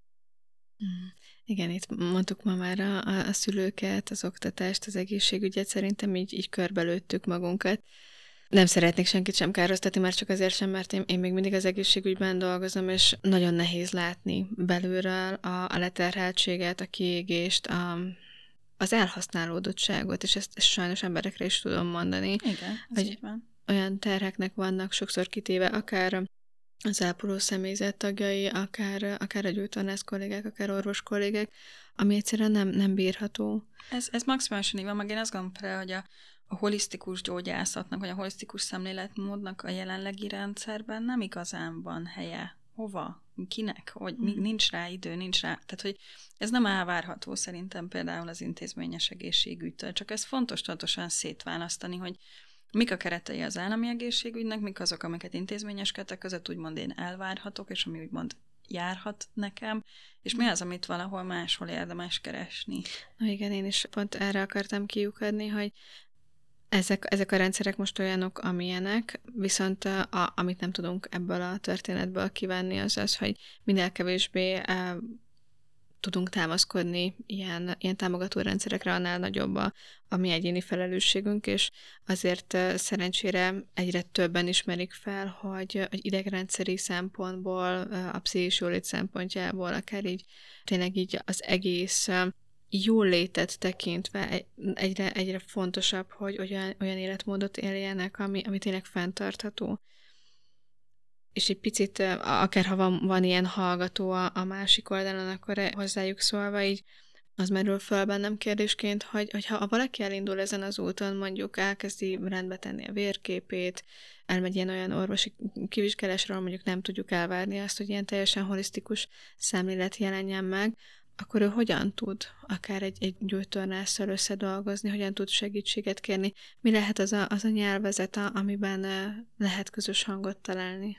Igen, itt mondtuk ma már a szülőket, az oktatást, az egészségügyet, szerintem így körbelőttük magunkat. Nem szeretnék senkit sem károsztatni, már csak azért sem, mert én még mindig az egészségügyben dolgozom, és nagyon nehéz látni belülről a leterheltséget, a kiégést, az elhasználódottságot, és ezt sajnos emberekre is tudom mondani. Igen, ez így van. Olyan terheknek vannak sokszor kitéve, akár az ápoló személyzet tagjai, akár a gyógytornász kollégák, akár orvos kollégák, ami egyszerűen nem bírható. Ez maximálisan így van, meg én azt gondolom, hogy a holisztikus gyógyászatnak, vagy a holisztikus szemléletmódnak a jelenlegi rendszerben nem igazán van helye. Hova? Kinek? Hogy nincs rá idő, nincs rá. Tehát, hogy ez nem elvárható szerintem például az intézményes egészségügytől. Csak ez fontos tudatosan szétválasztani, hogy mik a keretei az állami egészségügynek, mik azok, amiket intézményes keretek között úgymond én elvárhatok, és ami úgymond járhat nekem, és mi az, amit valahol máshol érdemes keresni. Na igen, én is pont erre akartam kiukadni, hogy ezek a rendszerek most olyanok, amilyenek, viszont amit nem tudunk ebből a történetből kivenni, az, hogy minél kevésbé tudunk támaszkodni ilyen támogató rendszerekre, annál nagyobb a mi egyéni felelősségünk, és azért szerencsére egyre többen ismerik fel, hogy idegrendszeri szempontból, a pszichés jólét szempontjából, akár így tényleg így az egész jól létet tekintve egyre fontosabb, hogy olyan életmódot éljenek, ami tényleg fenntartható. És egy picit, akár ha van ilyen hallgató a másik oldalon, akkor hozzájuk szólva így az merül föl bennem kérdésként, hogy ha valaki elindul ezen az úton, mondjuk elkezdi rendbe tenni a vérképét, elmegy ilyen olyan orvosi kivizsgálásra, mondjuk nem tudjuk elvárni azt, hogy ilyen teljesen holisztikus szemlélet jelenjen meg, akkor ő hogyan tud akár egy gyógytornásszal összedolgozni, hogyan tud segítséget kérni, mi lehet az a nyelvezet, amiben lehet közös hangot találni.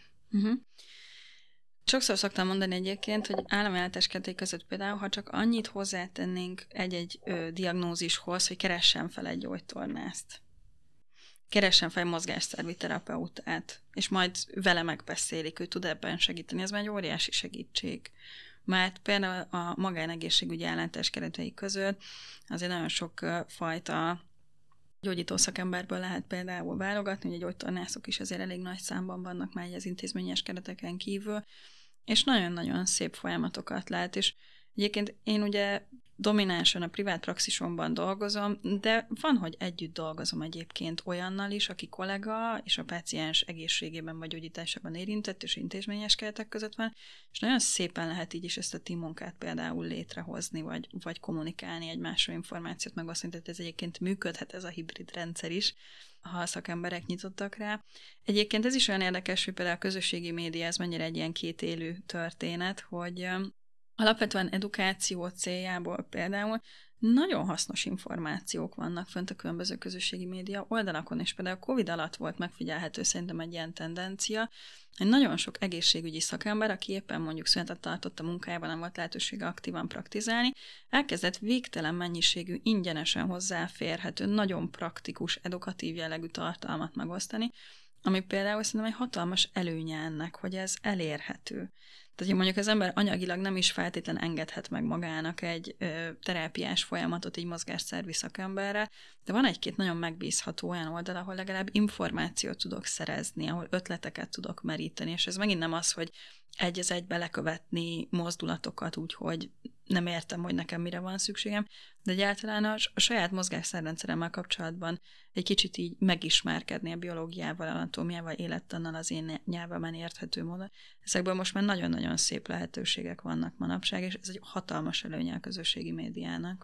Sokszor szoktam mondani egyébként, hogy állami ellátás keretei között például, ha csak annyit hozzátennénk egy diagnózishoz, hogy keressen fel egy gyógytornászt. Keressen fel egy mozgásszervi terapeutát, és majd vele megbeszélik, ő tud ebben segíteni. Ez már egy óriási segítség. Mert például a magánegészségügyi ellátás keretei között azért nagyon sok fajta Gyógyító szakemberből lehet például válogatni, ugye gyógytornászok is azért elég nagy számban vannak már az intézményes kereteken kívül, és nagyon-nagyon szép folyamatokat lát, és egyébként én ugye dominánsan a privát praxisomban dolgozom, de van, hogy együtt dolgozom egyébként olyannal is, aki kollega, és a páciens egészségében vagy gyógyításában érintett, és intézményes keretek között van, és nagyon szépen lehet így is ezt a team munkát például létrehozni, vagy kommunikálni egymásról információt megosztani, tehát ez egyébként működhet ez a hibrid rendszer is, ha a szakemberek nyitottak rá. Egyébként ez is olyan érdekes, hogy például a közösségi média, ez mennyire egy ilyen kétélű történet, hogy alapvetően edukáció céljából például nagyon hasznos információk vannak fönt a különböző közösségi média oldalakon, és például a Covid alatt volt megfigyelhető szerintem egy ilyen tendencia, hogy nagyon sok egészségügyi szakember, aki éppen mondjuk szünetet tartott a munkájában, nem volt lehetősége aktívan praktizálni, elkezdett végtelen mennyiségű, ingyenesen hozzáférhető, nagyon praktikus, edukatív jellegű tartalmat megosztani, ami például szerintem egy hatalmas előnye ennek, hogy ez elérhető. Tehát, hogy mondjuk az ember anyagilag nem is feltétlen engedhet meg magának egy terápiás folyamatot így mozgásszervi szakemberre, de van egy-két nagyon megbízható olyan oldal, ahol legalább információt tudok szerezni, ahol ötleteket tudok meríteni, és ez megint nem az, hogy egy az egybe lekövetni mozdulatokat úgy, hogy nem értem, hogy nekem mire van szükségem, de egyáltalán a saját mozgásszerrendszeremmel kapcsolatban egy kicsit így megismerkedni a biológiával, anatómiával, élettannal az én nyelvemen érthető módon. Ezekből most már nagyon-nagyon szép lehetőségek vannak manapság, és ez egy hatalmas előnye a közösségi médiának.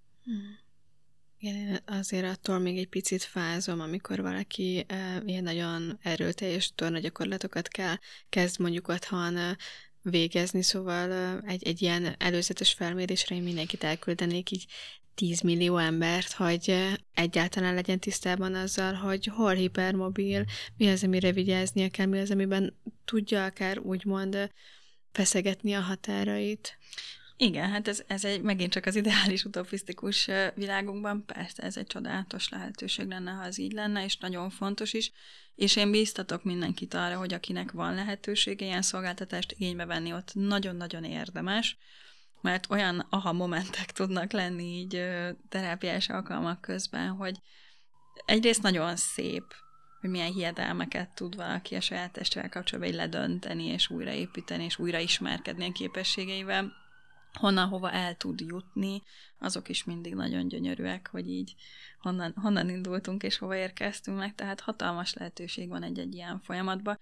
Igen, én azért attól még egy picit fázom, amikor valaki ilyen nagyon erőteljes tornagyakorlatokat kezd mondjuk otthon végezni, szóval egy ilyen előzetes felmérésre én mindenkit elküldenék így 10 millió embert, hogy egyáltalán legyen tisztában azzal, hogy hol hipermobil, mi az, amire vigyáznia kell, mi az, amiben tudja akár úgymond feszegetni a határait. Igen, hát ez egy megint csak az ideális utopisztikus világunkban, persze ez egy csodálatos lehetőség lenne, ha az így lenne, és nagyon fontos is, és én bíztatok mindenkit arra, hogy akinek van lehetősége ilyen szolgáltatást igénybe venni, ott nagyon-nagyon érdemes, mert olyan aha momentek tudnak lenni így terápiás alkalmak közben, hogy egyrészt nagyon szép, hogy milyen hiedelmeket tud valaki a saját testével kapcsolatban ledönteni, és újraépíteni, és újraismerkedni a képességeivel, honnan hova el tud jutni, azok is mindig nagyon gyönyörűek, hogy így honnan indultunk és hova érkeztünk meg, tehát hatalmas lehetőség van egy ilyen folyamatban.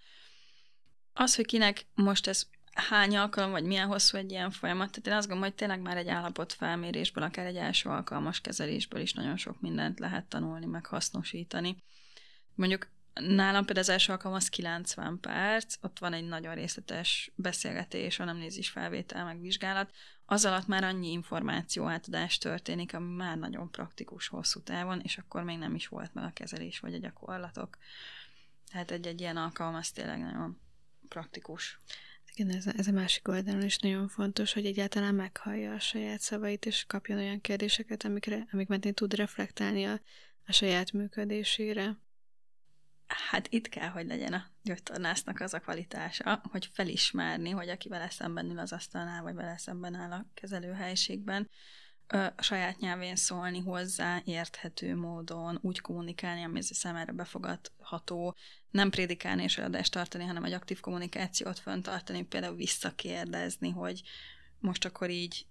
Az, hogy kinek most ez hány alkalom, vagy milyen hosszú egy ilyen folyamat, tehát én azt gondolom, hogy tényleg már egy állapotfelmérésből, akár egy első alkalmas kezelésből is nagyon sok mindent lehet tanulni, meg hasznosítani. Mondjuk nálam például az első alkalom az 90 perc, ott van egy nagyon részletes beszélgetés, anamnézis felvétel, meg vizsgálat, az alatt már annyi információ átadás történik, ami már nagyon praktikus hosszú távon, és akkor még nem is volt meg a kezelés, vagy a gyakorlatok. Tehát egy ilyen alkalom az tényleg nagyon praktikus. Igen, ez a másik oldalon is nagyon fontos, hogy egyáltalán meghallja a saját szavait, és kapjon olyan kérdéseket, amik mentén tud reflektálni a saját működésére. Hát itt kell, hogy legyen a gyógytornásznak az a kvalitása, hogy felismerni, hogy aki vele szemben ül az asztalnál, vagy vele szemben áll a kezelőhelyiségben, a saját nyelvén szólni hozzá, érthető módon, úgy kommunikálni, ami számára befogadható, nem prédikálni és eladást tartani, hanem egy aktív kommunikációt fenntartani, például visszakérdezni, hogy most akkor így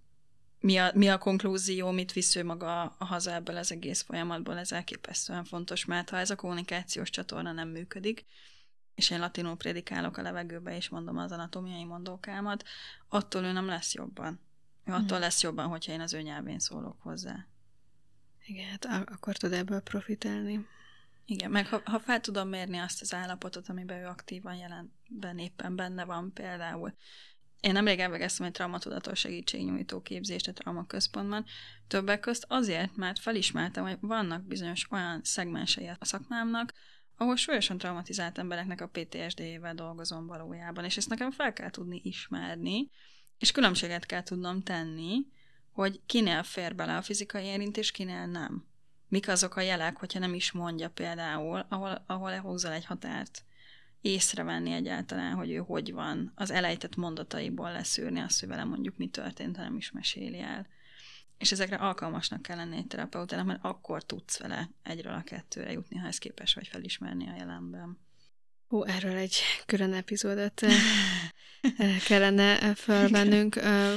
mi a konklúzió, mit visz ő maga haza ebből az egész folyamatból, ez elképesztően fontos, mert ha ez a kommunikációs csatorna nem működik, és én latinul prédikálok a levegőbe, és mondom az anatómiai mondókámat, attól ő nem lesz jobban. Ő attól lesz jobban, hogyha én az ő nyelvén szólok hozzá. Igen, hát akkor tud ebből profitálni. Igen, meg ha fel tudom mérni azt az állapotot, amiben ő aktívan jelenben éppen benne van például. Én nemrég elvégeztem egy traumatudatos segítségnyújtó képzést a traumaközpontban, többek közt azért, mert felismertem, hogy vannak bizonyos olyan szegmensei a szakmámnak, ahol súlyosan traumatizált embereknek a PTSD-jével dolgozom valójában, és ezt nekem fel kell tudni ismerni, és különbséget kell tudnom tenni, hogy kinél fér bele a fizikai érintés, kinél nem. Mik azok a jelek, hogyha nem is mondja például, ahol lehúzzal egy határt. Észrevenni egyáltalán, hogy ő hogy van, az elejtett mondataiból leszűrni azt, hogy vele mondjuk mi történt, ha nem is meséli el. És ezekre alkalmasnak kell lenni egy terapeutának, mert akkor tudsz vele egyről a kettőre jutni, ha ezt képes vagy felismerni a jelenben. Erről egy külön epizódot kellene felvennünk.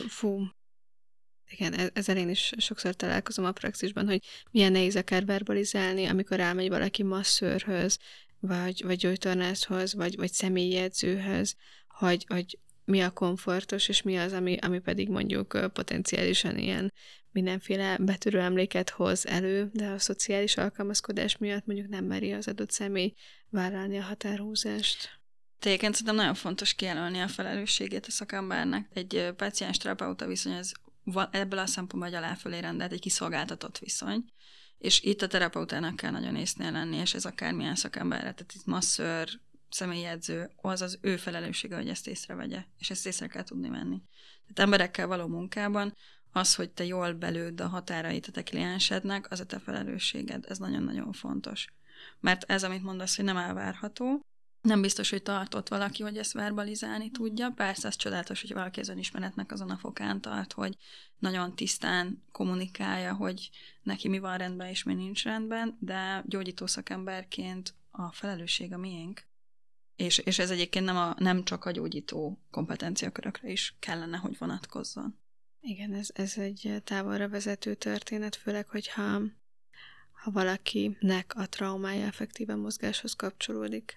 Igen, ezzel én is sokszor találkozom a praxisban, hogy milyen nehéz akár verbalizálni, amikor elmegy valaki masszőrhöz, vagy gyógytornászhoz, vagy személyi edzőhöz, hogy mi a komfortos, és mi az, ami pedig mondjuk potenciálisan ilyen mindenféle betörő emléket hoz elő, de a szociális alkalmazkodás miatt mondjuk nem meri az adott személy vállalni a határhúzást. Egyébként szerintem nagyon fontos kijelölni a felelősségét a szakembernek. Egy páciens-terapeuta viszony, ez ebből a szempontból egy alá-fölé rendelt, egy kiszolgáltatott viszony, és itt a terapeutának kell nagyon észnél lenni, és ez akármilyen szakemberre, tehát itt masszőr, személyi edző, az ő felelőssége, hogy ezt észrevegye, és ezt észre kell tudni venni. Tehát emberekkel való munkában az, hogy te jól belőd a határait a te kliensednek, az a te felelősséged, ez nagyon-nagyon fontos. Mert ez, amit mondasz, hogy nem elvárható, nem biztos, hogy tartott valaki, hogy ezt verbalizálni tudja. Persze, az csodálatos, hogy valaki az önismeretnek azon a fokán tart, hogy nagyon tisztán kommunikálja, hogy neki mi van rendben és mi nincs rendben, de gyógyító szakemberként a felelősség a miénk. És ez egyébként nem csak a gyógyító kompetenciakörökre is kellene, hogy vonatkozzon. Igen, ez egy távolra vezető történet, főleg, hogyha valakinek a traumája effektíven mozgáshoz kapcsolódik.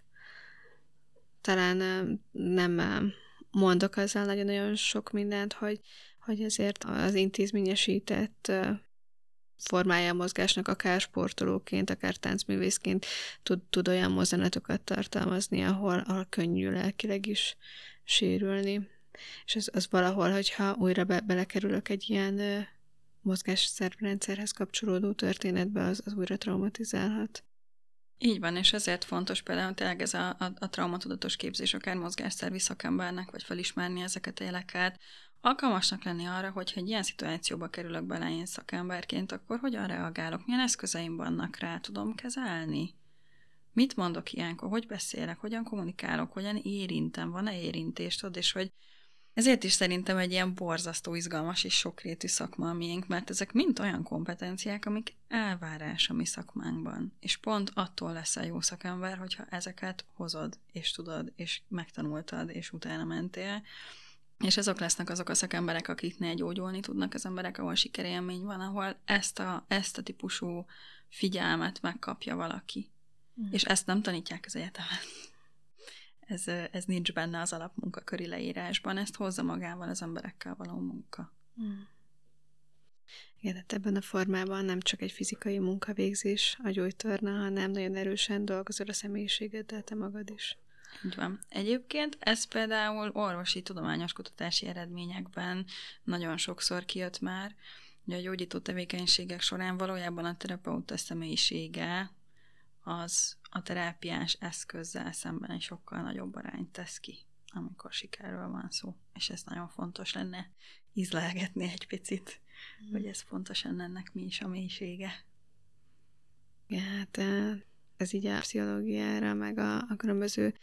Talán nem mondok azzal nagyon-nagyon sok mindent, hogy ezért az intézményesített formája a mozgásnak akár sportolóként, akár táncművészként tud olyan mozzanatokat tartalmazni, ahol könnyű lelkileg is sérülni. És az valahol, hogyha újra belekerülök egy ilyen mozgásszervrendszerhez kapcsolódó történetbe, az újra traumatizálhat. Így van, és ezért fontos például tényleg ez a traumatudatos képzés, akár mozgásszervi szakembernek, vagy felismerni ezeket a jeleket, alkalmasnak lenni arra, hogyha egy ilyen szituációba kerülök bele én szakemberként, akkor hogyan reagálok, milyen eszközeim vannak rá, tudom kezelni? Mit mondok ilyenkor, hogy beszélek, hogyan kommunikálok, hogyan érintem, van-e érintést, tudod, és hogy ezért is szerintem egy ilyen borzasztó izgalmas és sokrétű szakma a miénk, mert ezek mind olyan kompetenciák, amik elvárás a mi szakmánkban. És pont attól leszel jó szakember, hogyha ezeket hozod, és tudod, és megtanultad, és utána mentél. És azok lesznek azok a szakemberek, akiknél gyógyulni tudnak az emberek, ahol sikerélmény van, ahol ezt a típusú figyelmet megkapja valaki. És ezt nem tanítják az egyetemen. Ez nincs benne az alapmunkaköri leírásban, ezt hozza magával az emberekkel való munka. Igen, hát ebben a formában nem csak egy fizikai munkavégzés a gyógytorna, hanem nagyon erősen dolgozol a személyiségeddel te magad is. Így van. Egyébként ez például orvosi tudományos kutatási eredményekben nagyon sokszor kijött már, hogy a gyógyító tevékenységek során valójában a terapeuta személyisége az a terápiás eszközzel szemben egy sokkal nagyobb arányt tesz ki, amikor sikerről van szó. És ez nagyon fontos lenne ízlelgetni egy picit, hogy ez pontosan ennek mi is a mélysége. Ja, hát ez így a pszichológiára, meg a különböző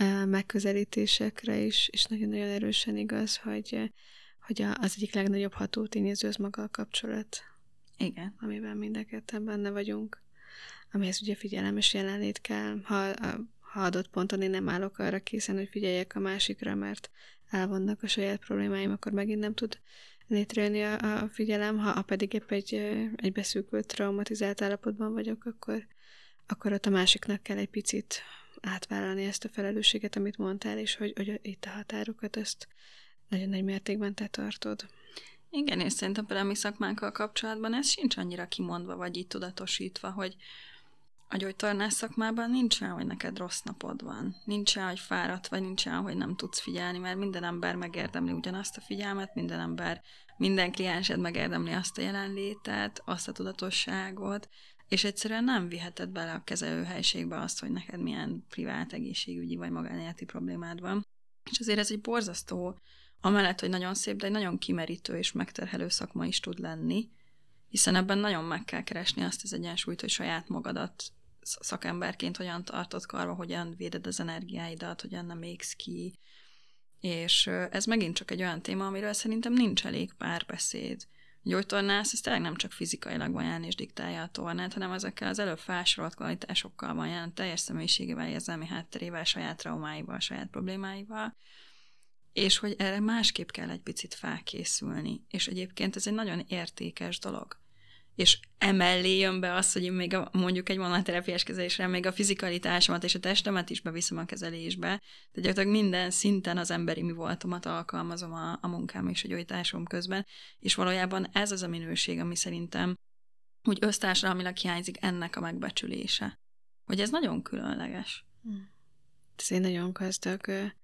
megközelítésekre is nagyon-nagyon erősen igaz, hogy az egyik legnagyobb hatótényező az maga a kapcsolat. Igen. Amiben mind a ketten benne vagyunk. Amihez ugye figyelem és jelenlét kell. Ha adott ponton én nem állok arra készen, hogy figyeljek a másikra, mert elvannak a saját problémáim, akkor megint nem tud létrejönni a figyelem. Ha pedig épp egy beszűkült, traumatizált állapotban vagyok, akkor ott a másiknak kell egy picit átvállalni ezt a felelősséget, amit mondtál, és hogy itt a határokat, ezt nagyon nagy mértékben te tartod. Igen, és szerintem például a mi szakmánkkal kapcsolatban ez sincs annyira kimondva, vagy így tudatosítva, hogy a gyógytornász szakmában nincs olyan, hogy neked rossz napod van. Nincs olyan, hogy fáradt vagy, nincs olyan, hogy nem tudsz figyelni, mert minden ember megérdemli ugyanazt a figyelmet, minden kliensed megérdemli azt a jelenlétet, azt a tudatosságot, és egyszerűen nem viheted bele a kezelőhelyiségbe azt, hogy neked milyen privát egészségügyi vagy magánéleti problémád van. És azért ez egy borzasztó, amellett, hogy nagyon szép, de egy nagyon kimerítő és megterhelő szakma is tud lenni, hiszen ebben nagyon meg kell keresni azt az egyensúlyt, hogy saját magadat szakemberként hogyan tartod karba, hogyan véded az energiáidat, hogyan nem égsz ki. És ez megint csak egy olyan téma, amiről szerintem nincs elég párbeszéd. gyógytornász, ez tényleg nem csak fizikailag van jelen és diktálja a tornát, hanem ezekkel az előbb felsorolt kvalitásokkal van jelen, teljes személyiségével, érzelmi hátterével, saját traumáival, saját problémáival, és hogy erre másképp kell egy picit felkészülni. És egyébként ez egy nagyon értékes dolog. És emellé jön be az, hogy én még mondjuk egy manuálterápiás kezelésre még a fizikalitásomat és a testemet is beviszem a kezelésbe. Tehát gyakorlatilag minden szinten az emberi mi voltomat alkalmazom a munkám és a gyógyításom közben, és valójában ez az a minőség, ami szerintem úgy össztársadalmilag hiányzik ennek a megbecsülése. Hogy ez nagyon különleges. Ez egy nagyon gazdag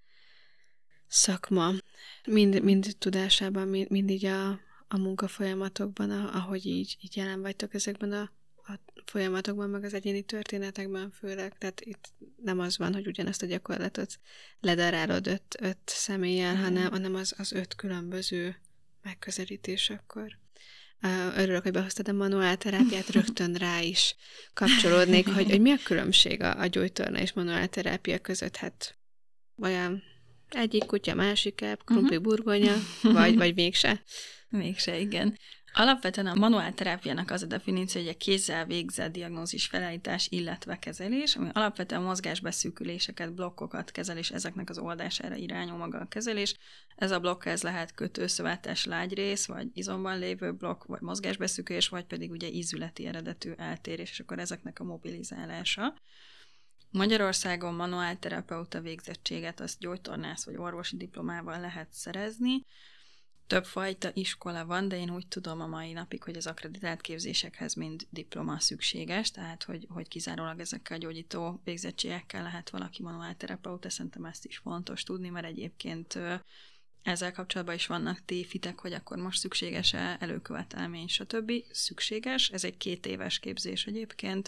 szakma. Mind tudásában, mind így a munkafolyamatokban, ahogy így jelen vagytok ezekben a folyamatokban, meg az egyéni történetekben főleg. Tehát itt nem az van, hogy ugyanezt a gyakorlatot ledarálod öt személlyel, hanem az 5 különböző megközelítés akkor. Örülök, hogy behoztad a manuálterápiát, rögtön rá is kapcsolódnék, hogy mi a különbség a gyógytorna és manuálterápia között? Hát olyan egyik kutya, másik ebb, krumpli burgonya, vagy mégse? Mégse, igen. Alapvetően a manuálterápiának az a definíció, hogy a kézzel végzett diagnózis felállítás, illetve kezelés, ami alapvetően mozgásbeszűküléseket, blokkokat kezel, és ezeknek az oldására irányul maga a kezelés. Ez a blokk, ez lehet kötőszövetes lágyrész, vagy izomban lévő blokk, vagy mozgásbeszűkülés, vagy pedig ugye ízületi eredetű eltérés, és akkor ezeknek a mobilizálása. Magyarországon manuálterapeuta végzettséget az gyógytornász vagy orvosi diplomával lehet szerezni. Többfajta iskola van, de én úgy tudom a mai napig, hogy az akkreditált képzésekhez mind diploma szükséges, tehát hogy kizárólag ezekkel a gyógyító végzettségekkel lehet valaki manuálterapeuta, szerintem ezt is fontos tudni, mert egyébként ezzel kapcsolatban is vannak tévhitek, hogy akkor most szükséges-e előkövetelmény, stb. Szükséges, ez egy 2 éves képzés egyébként.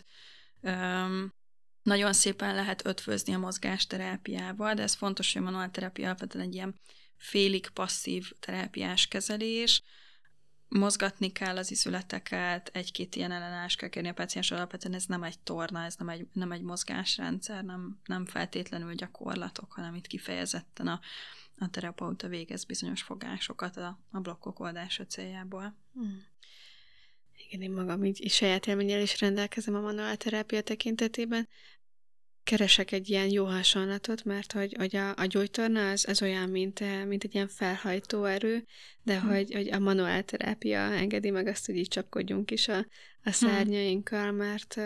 Nagyon szépen lehet ötvözni a mozgásterápiával, de ez fontos, hogy a manuálterápia alapvetően egy ilyen félig passzív terápiás kezelés. Mozgatni kell az izületeket, 1-2 ilyen ellenállást kell kérni a páciens, alapvetően ez nem egy torna, ez nem egy mozgásrendszer, nem feltétlenül gyakorlatok, hanem itt kifejezetten a terapeuta végez bizonyos fogásokat a blokkok oldása céljából. Igen, én magam így saját élménnyel is rendelkezem a manuálterápia tekintetében. Keresek egy ilyen jó hasonlatot, mert hogy a gyógytorna az olyan, mint egy ilyen felhajtó erő, de hogy a manuálterápia engedi meg azt, hogy így csapkodjunk is a szárnyainkkal, mert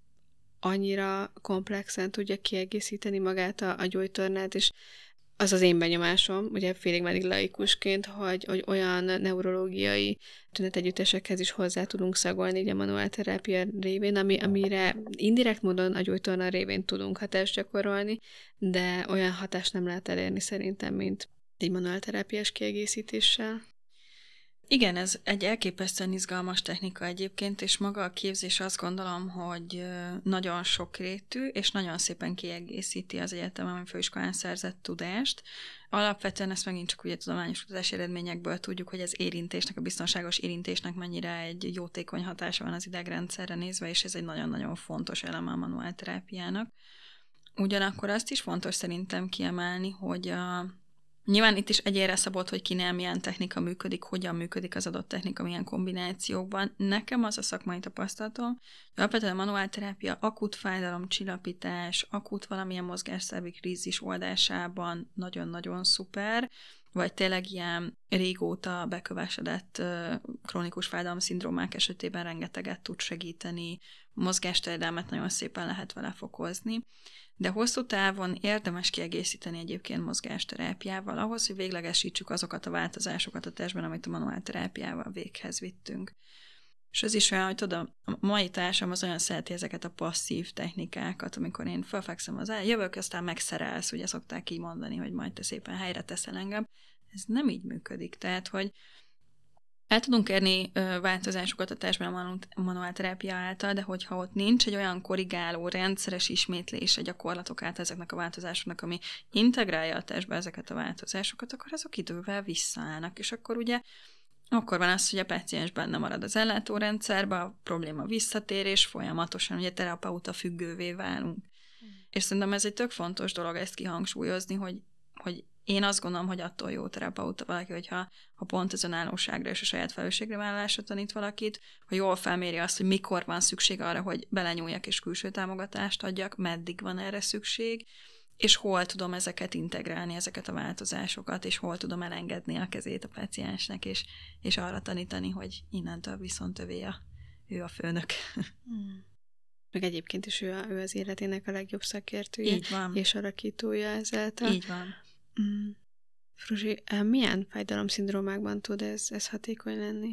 annyira komplexen tudja kiegészíteni magát a gyógytornát, és az az én benyomásom, ugye félig meddig laikusként, hogy olyan neurológiai tünetegyüttesekhez is hozzá tudunk szagolni így a manuálterápia révén, amire indirekt módon a gyógytorna révén tudunk hatást gyakorolni, de olyan hatást nem lehet elérni szerintem, mint egy manuálterápiás kiegészítéssel. Igen, ez egy elképesztően izgalmas technika egyébként, és maga a képzés azt gondolom, hogy nagyon sokrétű, és nagyon szépen kiegészíti az egyetemen főiskolán szerzett tudást. Alapvetően ezt megint csak ugye tudományos kutatási eredményekből tudjuk, hogy az érintésnek, a biztonságos érintésnek mennyire egy jótékony hatása van az idegrendszerre nézve, és ez egy nagyon-nagyon fontos eleme a manuálterápiának. Ugyanakkor azt is fontos szerintem kiemelni, hogy nyilván itt is egyénre szabott, hogy kinél milyen technika működik, hogyan működik az adott technika, milyen kombinációkban. Nekem az a szakmai tapasztalatom, hogy alapvetően a manuálterápia akut fájdalomcsillapítás, akut valamilyen mozgásszervi krízis oldásában nagyon-nagyon szuper, vagy tényleg ilyen régóta bekövesedett krónikus fájdalomszindrómák esetében rengeteget tud segíteni, mozgásterjedelmet nagyon szépen lehet vele fokozni. De hosszú távon érdemes kiegészíteni egyébként mozgásterápiával ahhoz, hogy véglegesítsük azokat a változásokat a testben, amit a manuálterápiával véghez vittünk. És ez is olyan, hogy tudom, a mai társam az olyan szereti ezeket a passzív technikákat, amikor én felfekszem jövök, aztán megszerelsz, ugye szokták így mondani, hogy majd te szépen helyre teszel engem. Ez nem így működik. Tehát, hogy el tudunk érni változásokat a testben a manuálterápia által, de hogyha ott nincs egy olyan korrigáló, rendszeres ismétlése gyakorlatok által ezeknek a változásoknak, ami integrálja a testbe ezeket a változásokat, akkor azok idővel visszaállnak. És akkor ugye akkor van az, hogy a páciens benne marad az ellátórendszerben, a probléma visszatér, és folyamatosan ugye terapeuta függővé válunk. És szerintem ez egy tök fontos dolog ezt kihangsúlyozni, hogy én azt gondolom, hogy attól jó terapeuta valaki, hogyha pont az önállóságra és a saját felelősségre vállalásra tanít valakit, ha jól felméri azt, hogy mikor van szükség arra, hogy belenyúljak és külső támogatást adjak, meddig van erre szükség, és hol tudom ezeket integrálni, ezeket a változásokat, és hol tudom elengedni a kezét a páciensnek, és arra tanítani, hogy innentől viszont ő a főnök. Meg egyébként is ő az életének a legjobb szakértője. Így van. És alakítója ezáltal. Így van. Fruzsi, milyen fájdalomszindrómákban tud ez hatékony lenni?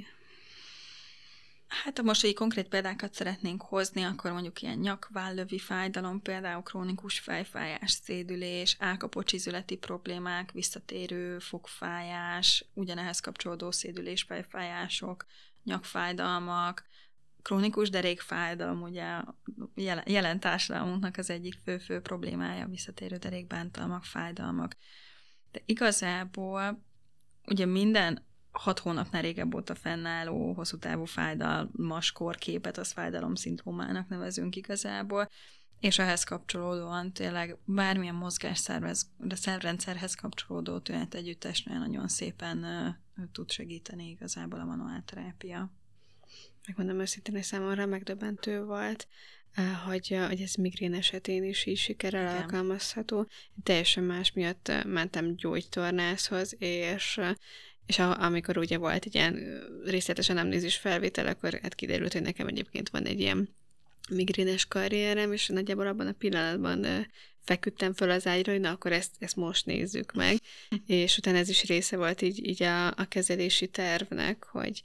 Hát, ha most egy konkrét példákat szeretnénk hozni, akkor mondjuk ilyen nyakvállövi fájdalom, például krónikus fejfájás, szédülés, állkapocsizületi problémák, visszatérő fogfájás, ugyanehhez kapcsolódó szédülés, fejfájások, nyakfájdalmak, krónikus derékfájdalom, ugye jelen társadalmunknak az egyik fő problémája, visszatérő derékbántalmak, fájdalmak. De igazából ugye minden 6 hónapnál régebb óta fennálló, hosszú távú fájdalmas korképet, az fájdalomszindrómának nevezünk igazából, és ehhez kapcsolódóan tényleg bármilyen mozgásszervrendszerhez kapcsolódó tünetegyüttes nagyon szépen tud segíteni igazából a manuálterápia. Megmondom őszintén, hogy számomra megdöbbentő volt, hogy ez migrén esetén is így sikerrel alkalmazható. Teljesen más miatt mentem gyógytornászhoz, és amikor ugye volt egy ilyen részletes anamnézis felvétel, akkor hát kiderült, hogy nekem egyébként van egy ilyen migrénes karrierem, és nagyjából abban a pillanatban feküdtem föl az ágyra, hogy na, akkor ezt most nézzük meg. És utána ez is része volt így a kezelési tervnek, hogy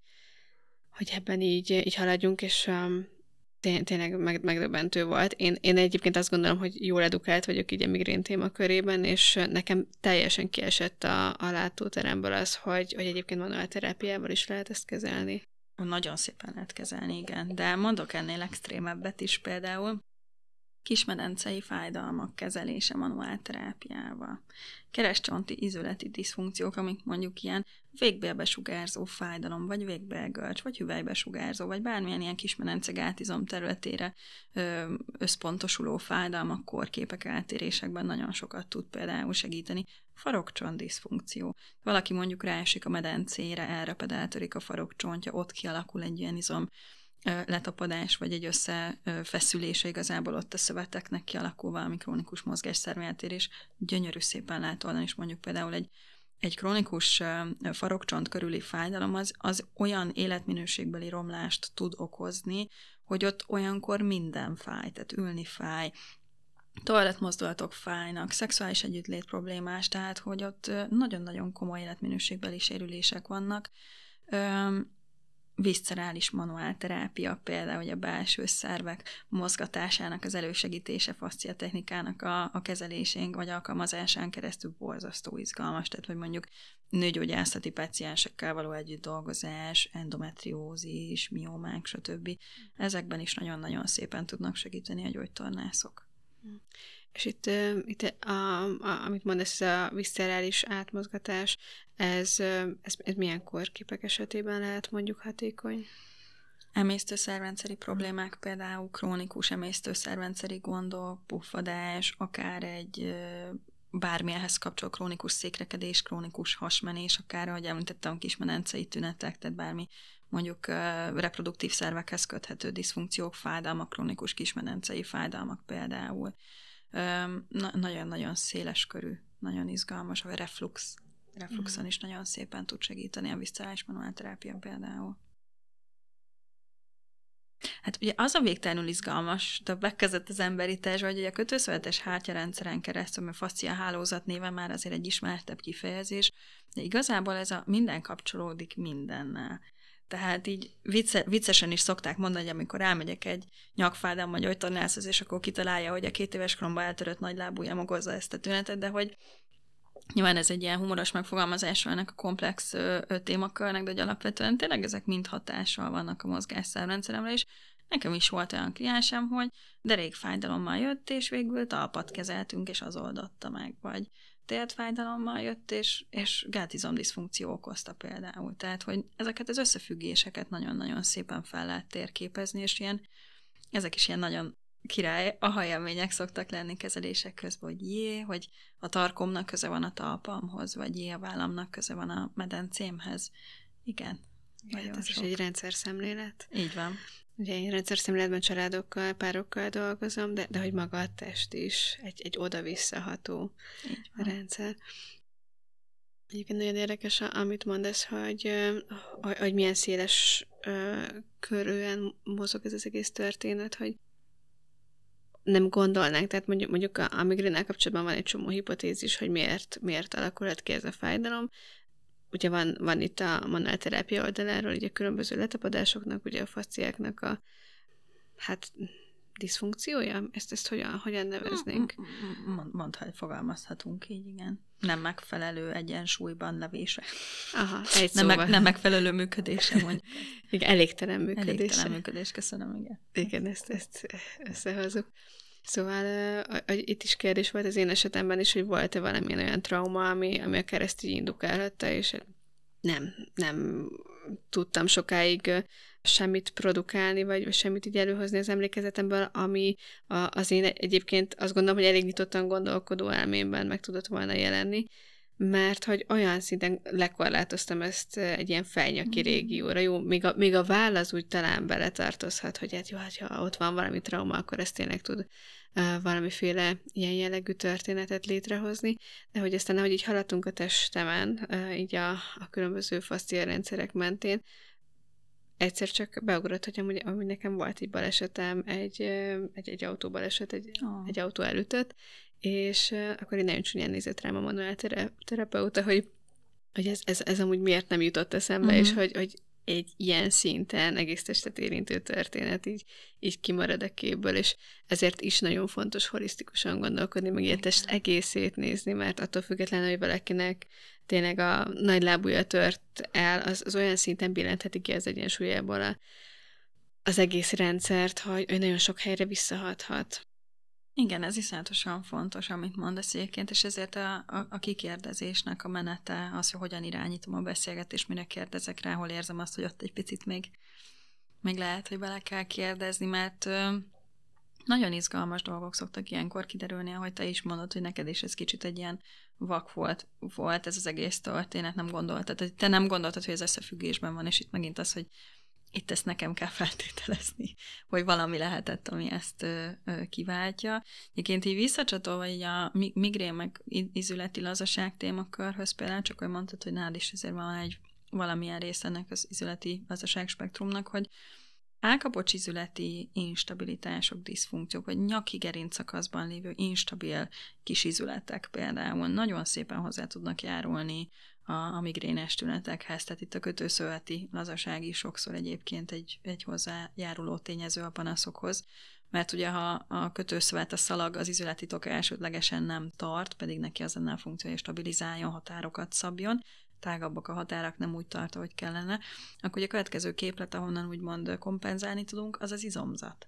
ebben így haladjunk, és tényleg megdöbbentő volt. Én egyébként azt gondolom, hogy jól edukált vagyok így a migrén témakörében, és nekem teljesen kiesett a látóteremből az, hogy egyébként manuálterápiával is lehet ezt kezelni. Nagyon szépen lehet kezelni, igen. De mondok ennél extrémebbet is, például kismedencei fájdalmak kezelése manuálterápiával. Keresztcsonti izületi diszfunkciók, amik mondjuk ilyen végbélbesugárzó fájdalom, vagy végbélgörcs, vagy hüvelybesugárzó, vagy bármilyen ilyen kismedence gátizom területére összpontosuló fájdalmak, korképek, eltérésekben nagyon sokat tud például segíteni. Farokcsont diszfunkció. Valaki mondjuk ráesik a medencére, elreped, eltörik a farokcsontja, ott kialakul egy ilyen izom letapadás, vagy egy összefeszülése igazából ott a szöveteknek kialakul valami krónikus mozgásszerveltérés, gyönyörű szépen lehet oldani, és mondjuk például egy krónikus farokcsont körüli fájdalom az olyan életminőségbeli romlást tud okozni, hogy ott olyankor minden fáj, tehát ülni fáj, toalettmozdulatok fájnak, szexuális együttlét problémás, tehát hogy ott nagyon-nagyon komoly életminőségbeli sérülések vannak. Viszcerális manuálterápia, például hogy a belső szervek mozgatásának az elősegítése, fascia technikának a kezelésén vagy alkalmazásán keresztül borzasztó izgalmas, tehát hogy mondjuk nőgyógyászati páciensekkel való együtt dolgozás, endometriózis, miómák, stb. Ezekben is nagyon-nagyon szépen tudnak segíteni a gyógytornászok. És itt amit mondasz, ez a viszcerális átmozgatás, ez milyen korképek esetében lehet mondjuk hatékony? Emésztőszervrendszeri problémák, például krónikus emésztőszervrendszeri gondok, puffadás, akár egy bármilyenhez kapcsol krónikus székrekedés, krónikus hasmenés, akár, ahogy említettem, kismedencei tünetek, tehát bármi mondjuk reproduktív szervekhez köthető diszfunkciók, fájdalmak, krónikus kismedencei fájdalmak például. Nagyon-nagyon széles körű, nagyon izgalmas, a refluxon is nagyon szépen tud segíteni a viszcerális manuálterápia például. Hát ugye az a végtelenül izgalmas többek között az emberi test, hogy a kötőszövetes hártyarendszeren keresztül, mert fascia hálózat néven már azért egy ismertebb kifejezés, de igazából ez a minden kapcsolódik mindennel. Tehát így viccesen is szokták mondani, hogy amikor elmegyek egy nyakfájdalom vagy gyógytornászhoz, és akkor kitalálja, hogy a 2 éves koromban eltörött nagylábújam okozza ezt a tünetet, de hogy nyilván ez egy ilyen humoros megfogalmazása ennek a komplex témakörnek, de hogy alapvetően tényleg ezek mind hatással vannak a mozgásszervrendszeremre, és nekem is volt olyan kliensem, hogy derékfájdalommal jött, és végül talpat kezeltünk, és az oldotta meg, vagy térdfájdalommal jött, és gátizomdiszfunkció okozta például. Tehát, hogy ezeket az összefüggéseket nagyon-nagyon szépen fel lehet térképezni, és ezek is ilyen nagyon király aha élmények szoktak lenni kezelések közben, hogy a tarkomnak köze van a talpamhoz, vagy a vállamnak köze van a medencémhez. Igen. Hát ez sok. Is egy rendszerszemlélet. Így van. Ugye én rendszerszemléletben családokkal, párokkal dolgozom, de hogy maga a test is egy oda-visszaható rendszer. Egyébként nagyon érdekes, amit mondasz, hogy milyen széles körűen mozog ez az egész történet, hogy nem gondolnánk, tehát mondjuk a migrénnel kapcsolatban van egy csomó hipotézis, hogy miért alakulhat ki ez a fájdalom. Ugye van itt a manuálterápia oldaláról ugye különböző letapadásoknak, ugye a fasciáknak a diszfunkciója? Ezt hogyan neveznénk? Mondhatni, fogalmazhatunk így, igen. Nem megfelelő egyensúlyban levése. Aha, egy szóval. Nem megfelelő működése, mondjuk. Igen, elégtelen működés. Elégtelen működés, köszönöm, igen. Igen, ezt összehozzuk. Szóval itt is kérdés volt az én esetemben is, hogy volt-e valamilyen olyan trauma, ami akár ezt így indukálhatta, és nem tudtam sokáig semmit produkálni, vagy semmit így előhozni az emlékezetemből, ami az én egyébként azt gondolom, hogy elég nyitottan gondolkodó elmémben meg tudott volna jelenni, mert hogy olyan szinten lekorlátoztam ezt egy ilyen fejnyaki régióra. Jó, még a váll az úgy talán beletartozhat, hogy hát jó, ha ott van valami trauma, akkor ez tényleg tud valamiféle ilyen jellegű történetet létrehozni, de hogy aztán, ahogy így haladtunk a testemen, így a különböző fasciarendszerek mentén, egyszer csak beugrott, hogy amúgy nekem volt egy balesetem, egy autóbaleset, egy autó elütött, és akkor így nagyon csúnyán nézett rám a manuálterapeuta, hogy ez amúgy miért nem jutott eszembe, és hogy egy ilyen szinten egész testet érintő történet így kimarad a képből, és ezért is nagyon fontos holisztikusan gondolkodni, meg ilyen test egészét nézni, mert attól függetlenül, hogy valakinek tényleg a nagy lábúja tört el, az olyan szinten billentheti ki az egyensúlyából az egész rendszert, hogy nagyon sok helyre visszahathat. Igen, ez iszonyatosan fontos, amit mondasz egyébként, és ezért a kikérdezésnek a menete, az, hogy hogyan irányítom a beszélgetést, mire kérdezek rá, hol érzem azt, hogy ott egy picit még lehet, hogy bele kell kérdezni, mert nagyon izgalmas dolgok szoktak ilyenkor kiderülni, ahogy te is mondod, hogy neked is ez kicsit egy ilyen vak volt ez az egész történet, nem gondoltad, hogy te nem gondoltad, hogy ez összefüggésben van, és itt megint az, hogy itt ezt nekem kell feltételezni, hogy valami lehetett, ami ezt kiváltja. Egyébként így visszacsatolva így a migrén meg izületi lazaság témakörhöz például, csak hogy mondtad, hogy nálad is azért van valamilyen része ennek az izületi lazaság spektrumnak, hogy állkapocs izületi instabilitások, diszfunkciók, vagy nyaki gerincszakaszban lévő instabil kis izületek például nagyon szépen hozzá tudnak járulni a migrénes tünetekhez, tehát itt a kötőszöveti lazaság is sokszor egyébként egy hozzájáruló tényező a panaszokhoz, mert ugye ha a kötőszövet, a szalag az izületi tok elsődlegesen nem tart, pedig neki az lenne a funkciója, hogy stabilizáljon, határokat szabjon, tágabbak a határok, nem úgy tart, ahogy kellene, akkor a következő képlet, ahonnan úgymond kompenzálni tudunk, az az izomzat.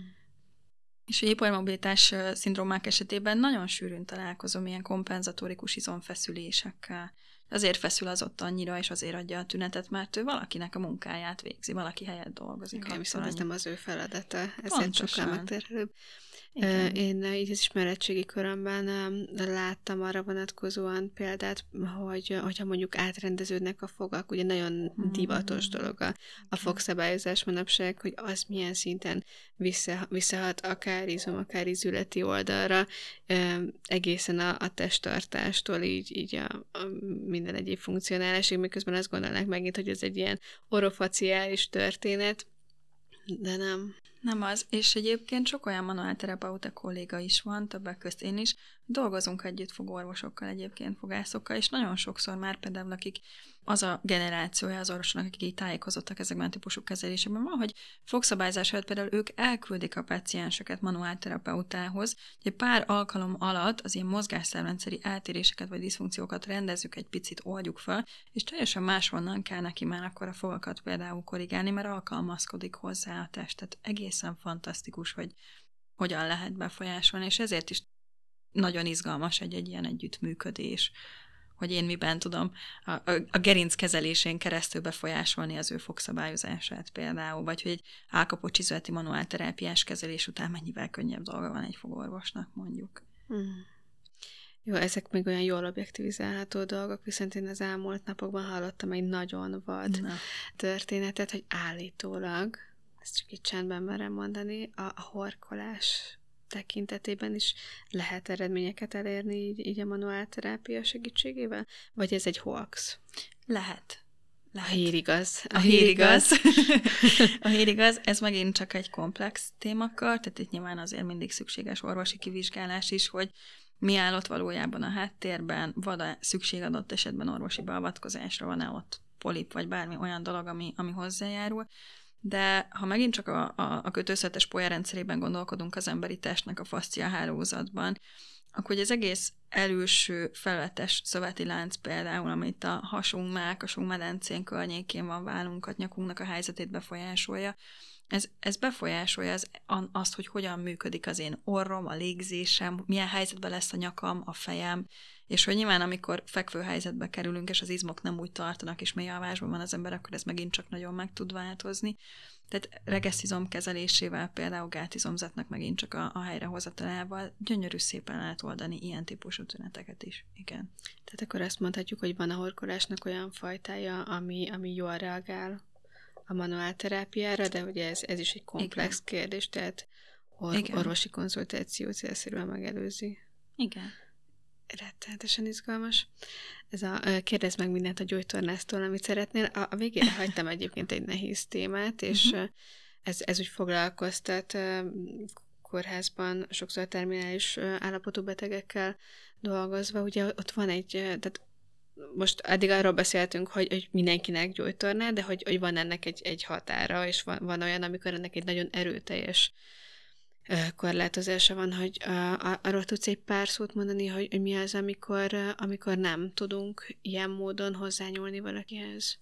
És a hipermobilitás szindrómák esetében nagyon sűrűn találkozom ilyen kompenzatórikus izomfeszülésekkel. Azért feszül az ott annyira, és azért adja a tünetet, mert ő valakinek a munkáját végzi, valaki helyett dolgozik. Igen, viszont ez nem az ő feladata, ezért pontosan. Sokkal megterhelőbb. Én így az ismeretségi körömben láttam arra vonatkozóan példát, hogyha mondjuk átrendeződnek a fogak, ugye nagyon divatos dolog a fogszabályozás manapság, hogy az milyen szinten visszahat akár izom, akár izületi oldalra, egészen a testtartástól így a minden egyéb funkcionálásig, miközben azt gondolnák megint, hogy ez egy ilyen orofaciális történet, de nem. Nem az, és egyébként sok olyan manuálterapeuta kolléga is van, többek közt én is, dolgozunk együtt fogorvosokkal egyébként, fogászokkal, és nagyon sokszor már például, akik az a generációja az orvosoknak, akik így tájékozottak ezekben a típusú kezelésekben van, hogy fogszabályzás előtt például ők elküldik a pácienseket manuálterapeutához, hogy pár alkalom alatt az ilyen mozgásszervrendszeri eltéréseket vagy diszfunkciókat rendezzük egy picit, oldjuk fel, és teljesen máshonnan kell neki már akkor a fogakat például korrigálni, mert alkalmazkodik hozzá a test. Tehát egészen fantasztikus, hogy hogyan lehet befolyásolni, és ezért is nagyon izgalmas egy ilyen együttműködés, hogy én miben tudom a gerinc kezelésén keresztül befolyásolni az ő fogszabályozását például, vagy hogy egy állkapott csizolati manuálterápiás kezelés után mennyivel könnyebb dolga van egy fogorvosnak, mondjuk. Jó, ezek még olyan jól objektivizálható dolgok, viszont én az elmúlt napokban hallottam egy nagyon vad történetet, hogy állítólag, ezt csak így csendben merem mondani, a horkolás tekintetében is lehet eredményeket elérni így a manuálterápia segítségével? Vagy ez egy hoax? Lehet. A hír igaz. A hír igaz. A hír igaz. Ez megint csak egy komplex témakör, tehát itt nyilván azért mindig szükséges orvosi kivizsgálás is, hogy mi áll ott valójában a háttérben, van-e szükség adott esetben orvosi beavatkozásra, van-e ott polip, vagy bármi olyan dolog, ami hozzájárul. De ha megint csak a kötőszövetes polyarendszerében gondolkodunk az emberi testnek a faszcia hálózatban, akkor az egész előső felületes szöveti lánc például, amit a hasunk, mellkasunk, medencén környékén van, vállunkat, nyakunknak a helyzetét befolyásolja, ez befolyásolja azt, hogy hogyan működik az én orrom, a légzésem, milyen helyzetben lesz a nyakam, a fejem, és hogy nyilván amikor fekvő helyzetbe kerülünk, és az izmok nem úgy tartanak, és mély alvásban van az ember, akkor ez megint csak nagyon meg tud változni. Tehát regesszizom kezelésével, például gátizomzatnak megint csak a helyrehozatalával gyönyörű szépen lehet oldani ilyen típusú tüneteket is. Igen. Tehát akkor azt mondhatjuk, hogy van a horkolásnak olyan fajtája, ami jól reagál a manuálterápiára, de ugye ez is egy komplex kérdés, tehát orvosi konzultáció célszerűen megelőzi. Igen. Rettenetesen izgalmas. Kérdezz meg mindent a gyógytornásztól, amit szeretnél. A végére hagytam egyébként egy nehéz témát, és ez úgy foglalkoztat kórházban sokszor terminális állapotú betegekkel dolgozva. Ugye ott van tehát most eddig arról beszéltünk, hogy mindenkinek gyógytorná, de hogy van ennek egy határa, és van olyan, amikor ennek egy nagyon erőteljes korlátozása van, hogy arról tudsz egy pár szót mondani, hogy mi az, amikor nem tudunk ilyen módon hozzányúlni valakihez?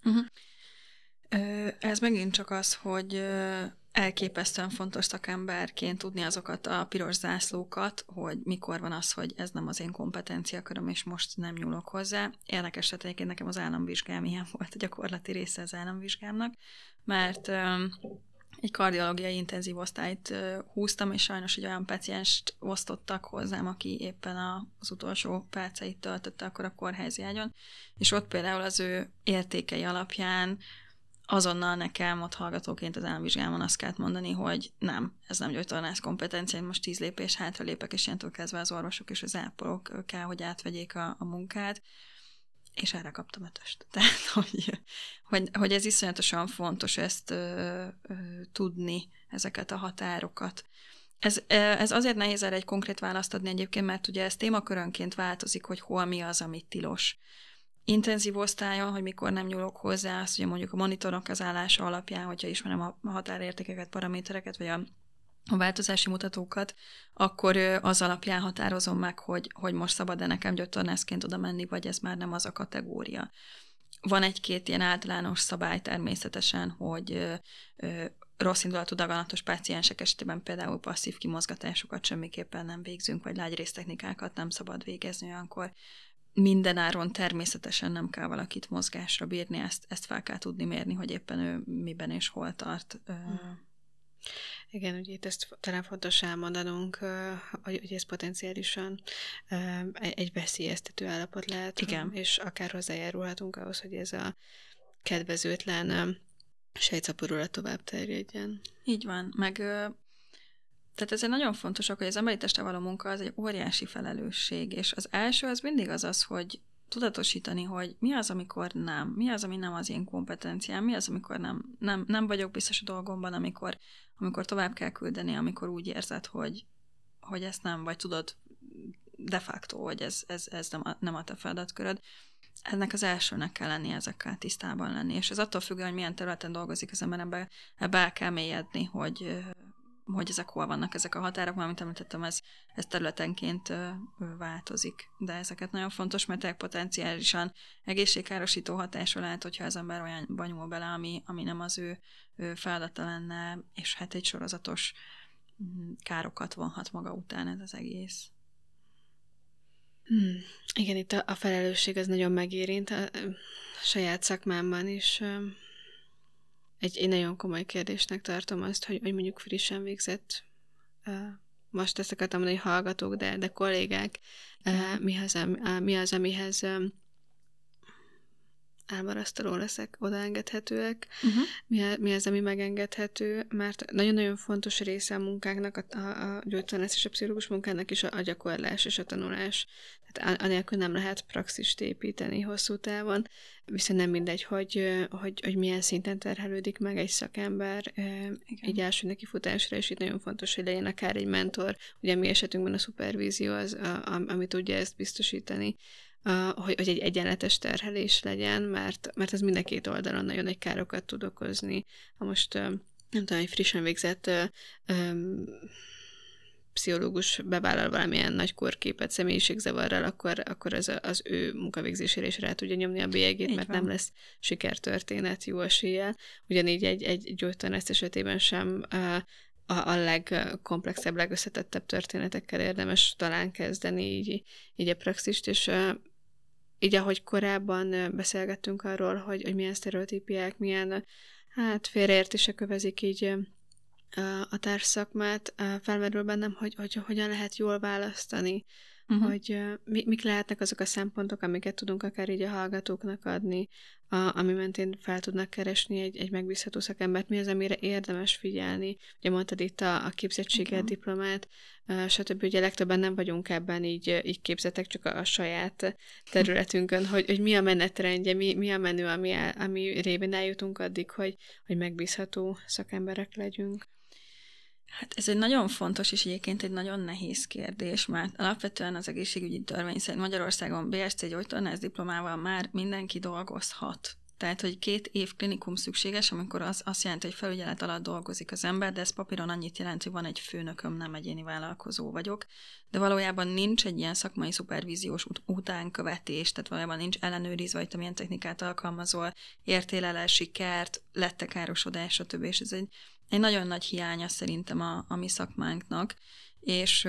Ez megint csak az, hogy elképesztően fontos szakemberként tudni azokat a piros zászlókat, hogy mikor van az, hogy ez nem az én kompetenciaköröm, és most nem nyúlok hozzá. Érdekes, egyébként nekem az államvizsgám ilyen volt, a gyakorlati része az államvizsgámnak, mert egy kardiológiai intenzív osztályt húztam, és sajnos egy olyan pacienst osztottak hozzám, aki éppen az utolsó perceit töltötte akkor a kórházi ágyon, és ott például az ő értékei alapján azonnal nekem ott hallgatóként az államvizsgámon azt kellett mondani, hogy nem, ez nem gyógytornász kompetencia, én most 10 lépés hátra lépek, és ilyentől kezdve az orvosok és az ápolók kell, hogy átvegyék a munkát, és erre kaptam 5-öst. Tehát, hogy ez iszonyatosan fontos ezt tudni, ezeket a határokat. Ez azért nehéz erre egy konkrét választ adni egyébként, mert ugye ez témakörönként változik, hogy hol mi az, amit tilos. Intenzív osztályon, hogy mikor nem nyúlok hozzá, azt ugye mondjuk a monitorok az állása alapján, hogyha ismerem a határértékeket, paramétereket, vagy a változási mutatókat, akkor az alapján határozom meg, hogy most szabad-e nekem gyógytornászként oda menni, vagy ez már nem az a kategória. Van egy-két ilyen általános szabály természetesen, hogy rossz indulatú daganatos páciensek esetében például passzív kimozgatásokat semmiképpen nem végzünk, vagy lágy résztechnikákat nem szabad végezni olyankor. Mindenáron természetesen nem kell valakit mozgásra bírni, ezt fel kell tudni mérni, hogy éppen ő miben és hol tart. Igen, ugye itt ezt talán fontos elmondanunk, hogy ez potenciálisan egy veszélyeztető állapot lehet, igen. És akár hozzájárulhatunk ahhoz, hogy ez a kedvezőtlen sejtszaporulat tovább terjedjen. Így van, meg tehát ez egy nagyon fontos, hogy az emberi testre való munka az egy óriási felelősség, és az első az mindig az, hogy tudatosítani, hogy mi az, amikor nem, mi az, ami nem az én kompetenciám, mi az, amikor nem vagyok biztos a dolgomban, amikor tovább kell küldeni, amikor úgy érzed, hogy ezt nem, vagy tudod de facto, hogy ez nem a te feladatköröd. Ennek az elsőnek kell lenni, ezekkel tisztában lenni, és ez attól függően, hogy milyen területen dolgozik az ember, ebbe el kell mélyedni, hogy ezek hol vannak ezek a határok, mert amit említettem, ez területenként változik. De ezeket nagyon fontos, mert potenciálisan egészségkárosító hatása lehet, hogyha az ember olyanba nyúl bele, ami nem az ő feladata lenne, és hát egy sorozatos károkat vonhat maga után ez az egész. Igen, itt a felelősség az nagyon megérint a saját szakmámban is. Egy nagyon komoly kérdésnek tartom azt, hogy mondjuk frissen végzett, most ezt akartam mondani, hogy hallgatók, de kollégák, mi az, amihez elmarasztaló leszek, odaengedhetőek, mi az, ami megengedhető, mert nagyon-nagyon fontos része a munkánknak, a gyógytornász és a pszichológus munkának is a gyakorlás és a tanulás. Tehát anélkül nem lehet praxist építeni hosszú távon, viszont nem mindegy, hogy milyen szinten terhelődik meg egy szakember egy első nekifutásra, és itt nagyon fontos, hogy legyen akár egy mentor, ugye mi esetünkben a szupervízió az, ami tudja ezt biztosítani, hogy egy egyenletes terhelés legyen, mert ez mind a két oldalon nagyon nagy károkat tud okozni. Ha most nem tudom, egy frissen végzett pszichológus bevállal valamilyen nagy kórképet személyiségzavarral, akkor az ő munkavégzésére is rá tudja nyomni a bélyegét, mert nem lesz sikertörténet jó eséllyel. Ugyanígy egy gyógytornász esetében sem a legkomplexebb, legösszetettebb történetekkel érdemes talán kezdeni így a praxist, és így ahogy korábban beszélgettünk arról, hogy milyen sztereotípiák, milyen félreértések övezik így a társszakmát, felmerül bennem, hogy hogyan lehet jól választani, hogy mik lehetnek azok a szempontok, amiket tudunk akár így a hallgatóknak adni, ami mentén fel tudnak keresni egy megbízható szakembert, mi az, amire érdemes figyelni. Ugye mondtad itt a képzettséget, diplomát, stb. Ugye legtöbben nem vagyunk ebben így képzettek, csak a saját területünkön, hogy mi a menetrendje, mi a menü, ami révén eljutunk addig, hogy megbízható szakemberek legyünk. Hát ez egy nagyon fontos és egyébként egy nagyon nehéz kérdés, mert alapvetően az egészségügyi törvény szerint Magyarországon BSc gyógytornász diplomával már mindenki dolgozhat. Tehát, hogy 2 év klinikum szükséges, amikor az azt jelenti, hogy felügyelet alatt dolgozik az ember, de ez papíron annyit jelent, hogy van egy főnököm, nem egyéni vállalkozó vagyok, de valójában nincs egy ilyen szakmai szupervíziós utánkövetés, tehát valójában nincs ellenőrizve, hogy te milyen technikát alkalmazol, értél el sikert, lett-e károsodás, stb. És ez egy nagyon nagy hiánya szerintem a mi szakmánknak, és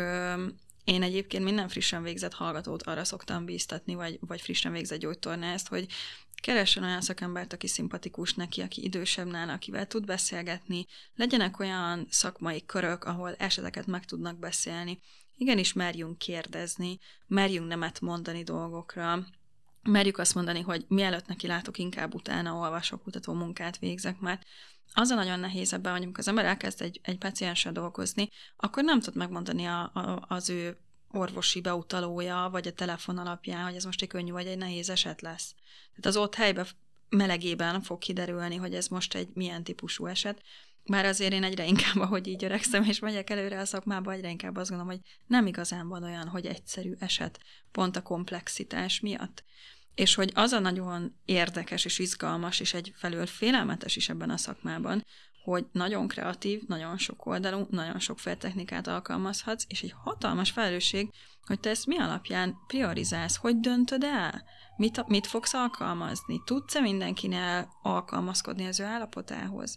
én egyébként minden frissen végzett hallgatót arra szoktam bíztatni, vagy frissen végzett gyógytornászt, hogy keressen olyan szakembert, aki szimpatikus neki, aki idősebb nála, akivel tud beszélgetni, legyenek olyan szakmai körök, ahol eseteket meg tudnak beszélni. Igenis merjünk kérdezni, merjünk nemet mondani dolgokra, merjük azt mondani, hogy mielőtt neki látok, inkább utána olvasok, kutató munkát végzek, mert az a nagyon nehéz ebben, hogy amikor az ember elkezd egy pacienssel dolgozni, akkor nem tud megmondani az ő orvosi beutalója, vagy a telefon alapján, hogy ez most egy könnyű vagy egy nehéz eset lesz. Tehát az ott helyben melegében fog kiderülni, hogy ez most egy milyen típusú eset. Bár azért én egyre inkább, ahogy így öregszem, és megyek előre a szakmába, egyre inkább azt gondolom, hogy nem igazán van olyan, hogy egyszerű eset, pont a komplexitás miatt. És hogy az a nagyon érdekes és izgalmas, és egyfelől félelmetes is ebben a szakmában, hogy nagyon kreatív, nagyon sok oldalú, nagyon sokféle technikát alkalmazhatsz, és egy hatalmas felelősség, hogy te ezt mi alapján priorizálsz, hogy döntöd el, mit fogsz alkalmazni, tudsz-e mindenkinél alkalmazkodni az ő állapotához.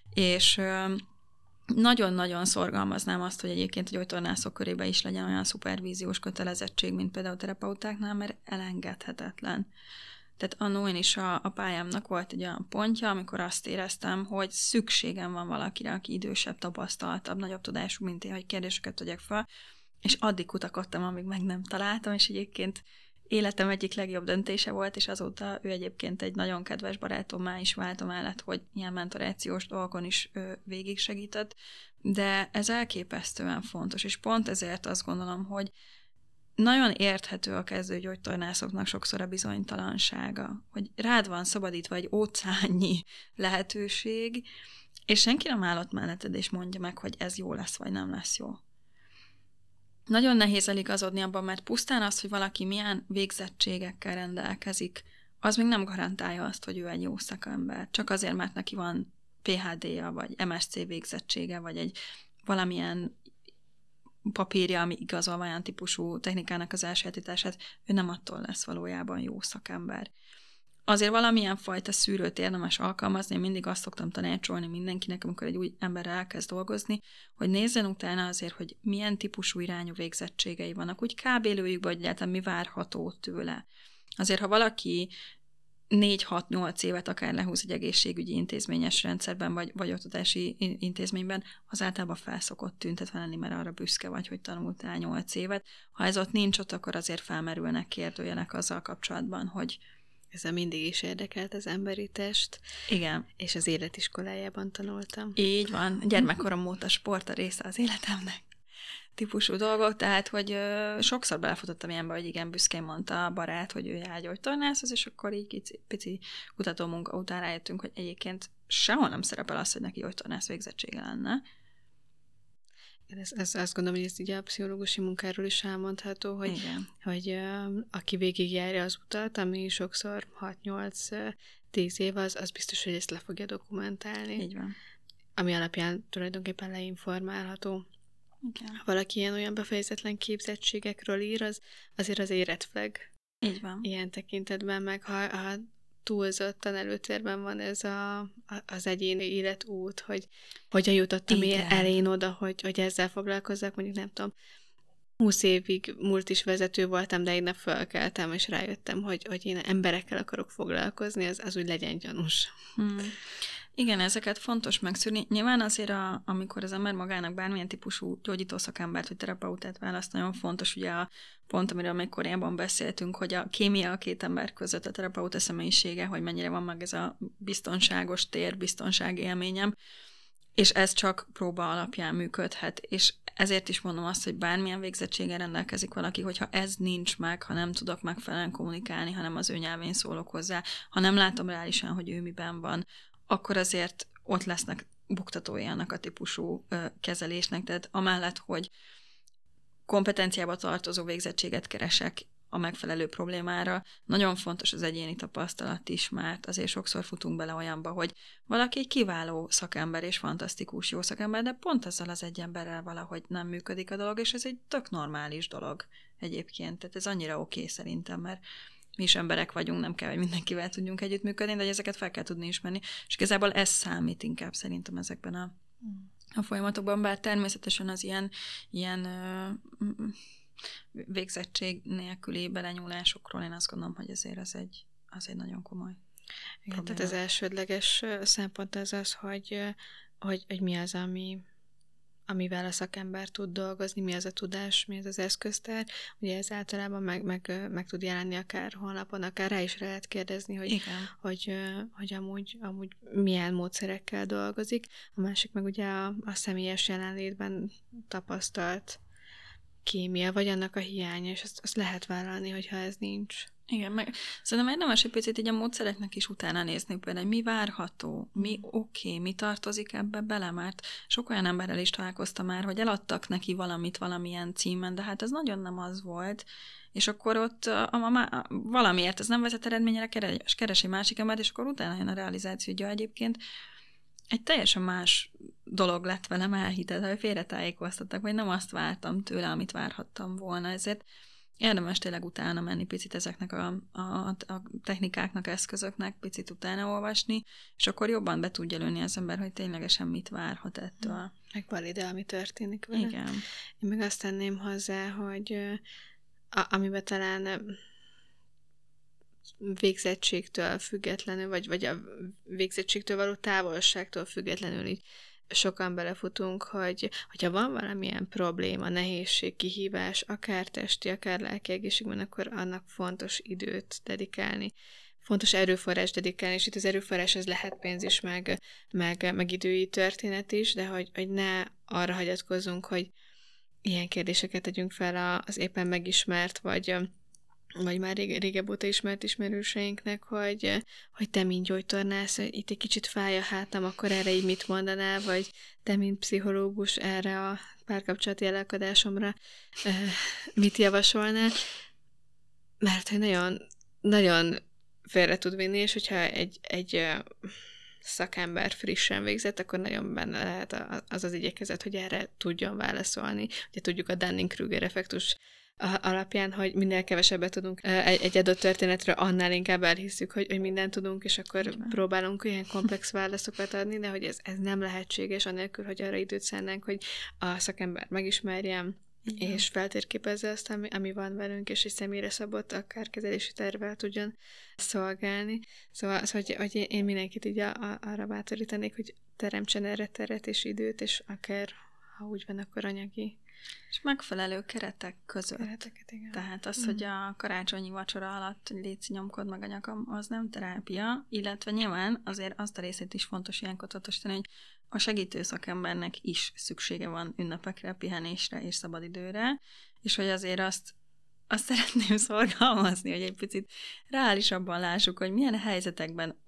És nagyon-nagyon szorgalmaznám azt, hogy egyébként a gyógytornászok körében is legyen olyan szupervíziós kötelezettség, mint például a terapeutáknál, mert elengedhetetlen. Tehát annó én is a pályámnak volt egy olyan pontja, amikor azt éreztem, hogy szükségem van valakire, aki idősebb, tapasztaltabb, nagyobb tudású, mint én, hogy kérdéseket tegyek fel, és addig kutakodtam, amíg meg nem találtam, és egyébként életem egyik legjobb döntése volt, és azóta ő egyébként egy nagyon kedves barátommá is vált mellett, hogy ilyen mentorációs dolgon is végig segített, de ez elképesztően fontos, és pont ezért azt gondolom, hogy nagyon érthető a kezdőgyógytornászoknak sokszor a bizonytalansága, hogy rád van szabadítva egy óceánnyi lehetőség, és senki nem állott melletted, és mondja meg, hogy ez jó lesz, vagy nem lesz jó. Nagyon nehéz eligazodni abban, mert pusztán az, hogy valaki milyen végzettségekkel rendelkezik, az még nem garantálja azt, hogy ő egy jó szakember. Csak azért, mert neki van PhD-ja, vagy MSc végzettsége, vagy egy valamilyen papírja, ami igazol olyan típusú technikának az elsajátítását, ő nem attól lesz valójában jó szakember. azért valamilyen fajta szűrőt érdemes alkalmazni, én mindig azt szoktam tanácsolni mindenkinek, amikor egy új emberrel elkezd dolgozni, hogy nézzen utána azért, hogy milyen típusú irányú végzettségei vannak, úgy kb. Lőjük be, hogy egyáltalán mi várható tőle. Azért, ha valaki 4-6-8 évet akár lehúz egy egészségügyi intézményes rendszerben, vagy oktatási intézményben, az általában felszokott tüntetve lenni, mert arra büszke vagy, hogy tanultál 8 évet. Ha ez ott nincs ott, akkor azért felmerülnek kérdőjelek azzal kapcsolatban, hogy Ez mindig is érdekelt az emberi test. igen. És az életiskolájában tanultam. Így van. Gyermekkorom óta sport a része az életemnek típusú dolgok, tehát, hogy sokszor belefutottam ilyenbe, hogy igen, büszkén mondta a barát, hogy ő jár gyógytornászhoz, és akkor így pici kutatómunka után rájöttünk, hogy egyébként sehol nem szerepel az, hogy neki gyógytornász végzettsége lenne. Ez azt gondolom, hogy ez így a pszichológusi munkáról is elmondható, hogy aki végigjárja az utat, ami sokszor 6-8-10 év, az biztos, hogy ezt le fogja dokumentálni. Így van. Ami alapján tulajdonképpen leinformálható. Igen. Ha valaki ilyen-olyan befejezetlen képzettségekről ír, azért az red flag. Így van. Ilyen tekintetben, meg ha túlzottan előtérben van ez az egyéni életút, hogy hogyan jutottam elén oda, hogy ezzel foglalkozzak, mondjuk nem tudom, 20 évig múlt is vezető voltam, de egy nap fölkeltem, és rájöttem, hogy én emberekkel akarok foglalkozni, az úgy legyen gyanús. Igen, ezeket fontos megszűrni. Nyilván azért, amikor az ember magának bármilyen típusú gyógyító szakembert vagy terapeutát választ, nagyon fontos, ugye a pont, amiről még korábban beszéltünk, hogy a kémia a két ember között, a terapeuta személyisége, hogy mennyire van meg ez a biztonságos tér, biztonsági élményem, és ez csak próba alapján működhet, és ezért is mondom azt, hogy bármilyen végzettséggel rendelkezik valaki, hogyha ez nincs meg, ha nem tudok megfelelően kommunikálni, hanem az ő nyelvén szólok hozzá, ha nem látom reálisan, hogy ő miben van, akkor azért ott lesznek buktatói annak a típusú kezelésnek, tehát amellett, hogy kompetenciába tartozó végzettséget keresek a megfelelő problémára, nagyon fontos az egyéni tapasztalat is, mert azért sokszor futunk bele olyanba, hogy valaki egy kiváló szakember és fantasztikus jó szakember, de pont azzal az egy emberrel valahogy nem működik a dolog, és ez egy tök normális dolog egyébként, tehát ez annyira oké szerintem, mert mi is emberek vagyunk, nem kell, hogy mindenkivel tudjunk együttműködni, de ezeket fel kell tudni ismerni, és igazából ez számít inkább szerintem ezekben a folyamatokban, bár természetesen az ilyen végzettség nélküli belenyúlásokról én azt gondolom, hogy azért az egy nagyon komoly Igen, tehát az elsődleges szempont az, hogy mi az, amivel a szakember tud dolgozni, mi az a tudás, mi az az eszköztár. Ugye ez általában meg tud jelenni akár honlapon, akár rá is lehet kérdezni, hogy amúgy milyen módszerekkel dolgozik. A másik meg ugye a személyes jelenlétben tapasztalt kémia, vagy annak a hiánya, és azt lehet vállalni, hogyha ez nincs. Igen, meg szerintem érdemes egy picit így a módszereknek is utána nézni, például, hogy mi várható, mi oké, mi tartozik ebbe bele, mert sok olyan emberrel is találkoztam már, hogy eladtak neki valamit valamilyen címen, de hát ez nagyon nem az volt, és akkor ott valamiért ez nem vezet eredményre, keres egy másik embert, és akkor utána jön a realizáció, hogy egyébként egy teljesen más dolog lett velem, elhited, hogy félretájékoztattak, vagy nem azt vártam tőle, amit várhattam volna, ezért érdemes tényleg utána menni picit ezeknek a technikáknak, eszközöknek, picit utána olvasni, és akkor jobban be tudja lőni az ember, hogy ténylegesen mit várhat ettől. Meg valide, ami történik vele. Igen. Én meg azt tenném hozzá, hogy amiben talán végzettségtől függetlenül, vagy a végzettségtől való távolságtól függetlenül így sokan belefutunk, hogyha van valamilyen probléma, nehézség, kihívás, akár testi, akár lelki egészségben, akkor annak fontos időt dedikálni. Fontos erőforrás dedikálni, és itt az erőforrás az lehet pénz is, meg idői történet is, de hogy ne arra hagyatkozzunk, hogy ilyen kérdéseket tegyünk fel az éppen megismert, vagy már régebb óta ismert ismerőseinknek, hogy te, mint gyógytornász, itt egy kicsit fáj a hátam, akkor erre így mit mondanál, vagy te, mint pszichológus, erre a párkapcsolati elakadásomra mit javasolnál, mert hogy nagyon, nagyon félre tud vinni, és hogyha egy szakember frissen végzett, akkor nagyon benne lehet az igyekezet, hogy erre tudjon válaszolni. Ugye tudjuk, a Dunning-Kruger effektus alapján, hogy minél kevesebbet tudunk egy adott történetről, annál inkább elhisszük, hogy mindent tudunk, és akkor próbálunk ilyen komplex válaszokat adni, de hogy ez nem lehetséges, anélkül, hogy arra időt szánnánk, hogy a szakember megismerjem, és feltérképezze azt, ami van velünk, és egy személyre szabott, akár kezelési tervvel tudjon szolgálni. Szóval hogy én mindenkit így arra bátorítanék, hogy teremtsen erre teret és időt, és akár, ha úgy van, akkor anyagi. És megfelelő keretek között. Kereteket, igen. Tehát az, hogy a karácsonyi vacsora alatt léci nyomkod meg a nyakam, az nem terápia, illetve nyilván azért azt a részét is fontos ilyenkor tudatosítani, hogy a segítő szakembernek is szüksége van ünnepekre, pihenésre és szabadidőre, és hogy azért azt szeretném szorgalmazni, hogy egy picit reálisabban lássuk, hogy milyen helyzetekben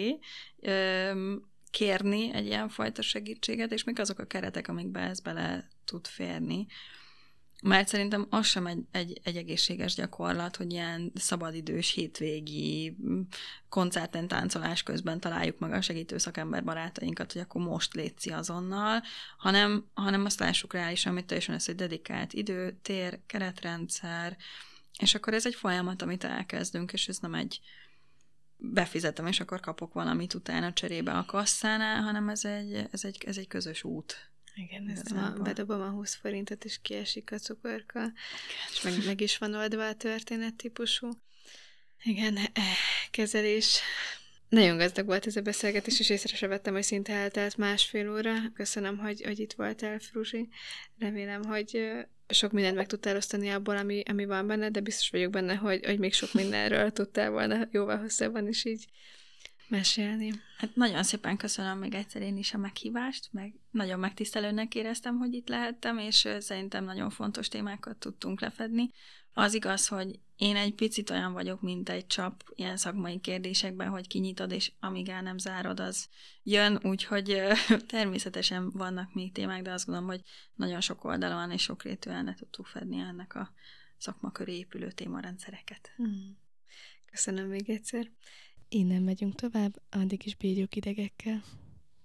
kérni egy ilyen fajta segítséget, és mik azok a keretek, amikbe ez bele tud férni. Mert szerintem az sem egy egészséges gyakorlat, hogy ilyen szabadidős, hétvégi koncerten, táncolás közben találjuk meg a segítő szakember barátainkat, hogy akkor most létszi azonnal, hanem azt lássuk reálisan, amit teljesen ez, hogy dedikált idő, tér, keretrendszer, és akkor ez egy folyamat, amit elkezdünk, és ez nem egy befizetem, és akkor kapok valamit utána cserébe a kasszánál, hanem ez egy közös út. Igen, ez bedobom a 20 forintot, és kiesik a cukorka, és meg is van oldva a történet típusú. Igen, kezelés. Nagyon gazdag volt ez a beszélgetés, és észre se vettem, hogy szinte eltelt 1,5 óra. Köszönöm, hogy itt voltál, Fruzsi. Remélem, hogy sok mindent meg tudtál osztani abból, ami van benne, de biztos vagyok benne, hogy még sok mindenről tudtál volna jóval hosszabban is így mesélni. Hát nagyon szépen köszönöm még egyszer én is a meghívást, meg nagyon megtisztelőnek éreztem, hogy itt lehettem, és szerintem nagyon fontos témákat tudtunk lefedni. Az igaz, hogy én egy picit olyan vagyok, mint egy csap ilyen szakmai kérdésekben, hogy kinyitod, és amíg el nem zárod, az jön, úgyhogy természetesen vannak még témák, de azt gondolom, hogy nagyon sok oldalon és sokrétűen le tudtuk fedni ennek a szakma köré épülő témarendszereket. Köszönöm még egyszer. Innen megyünk tovább, addig is bírjuk idegekkel.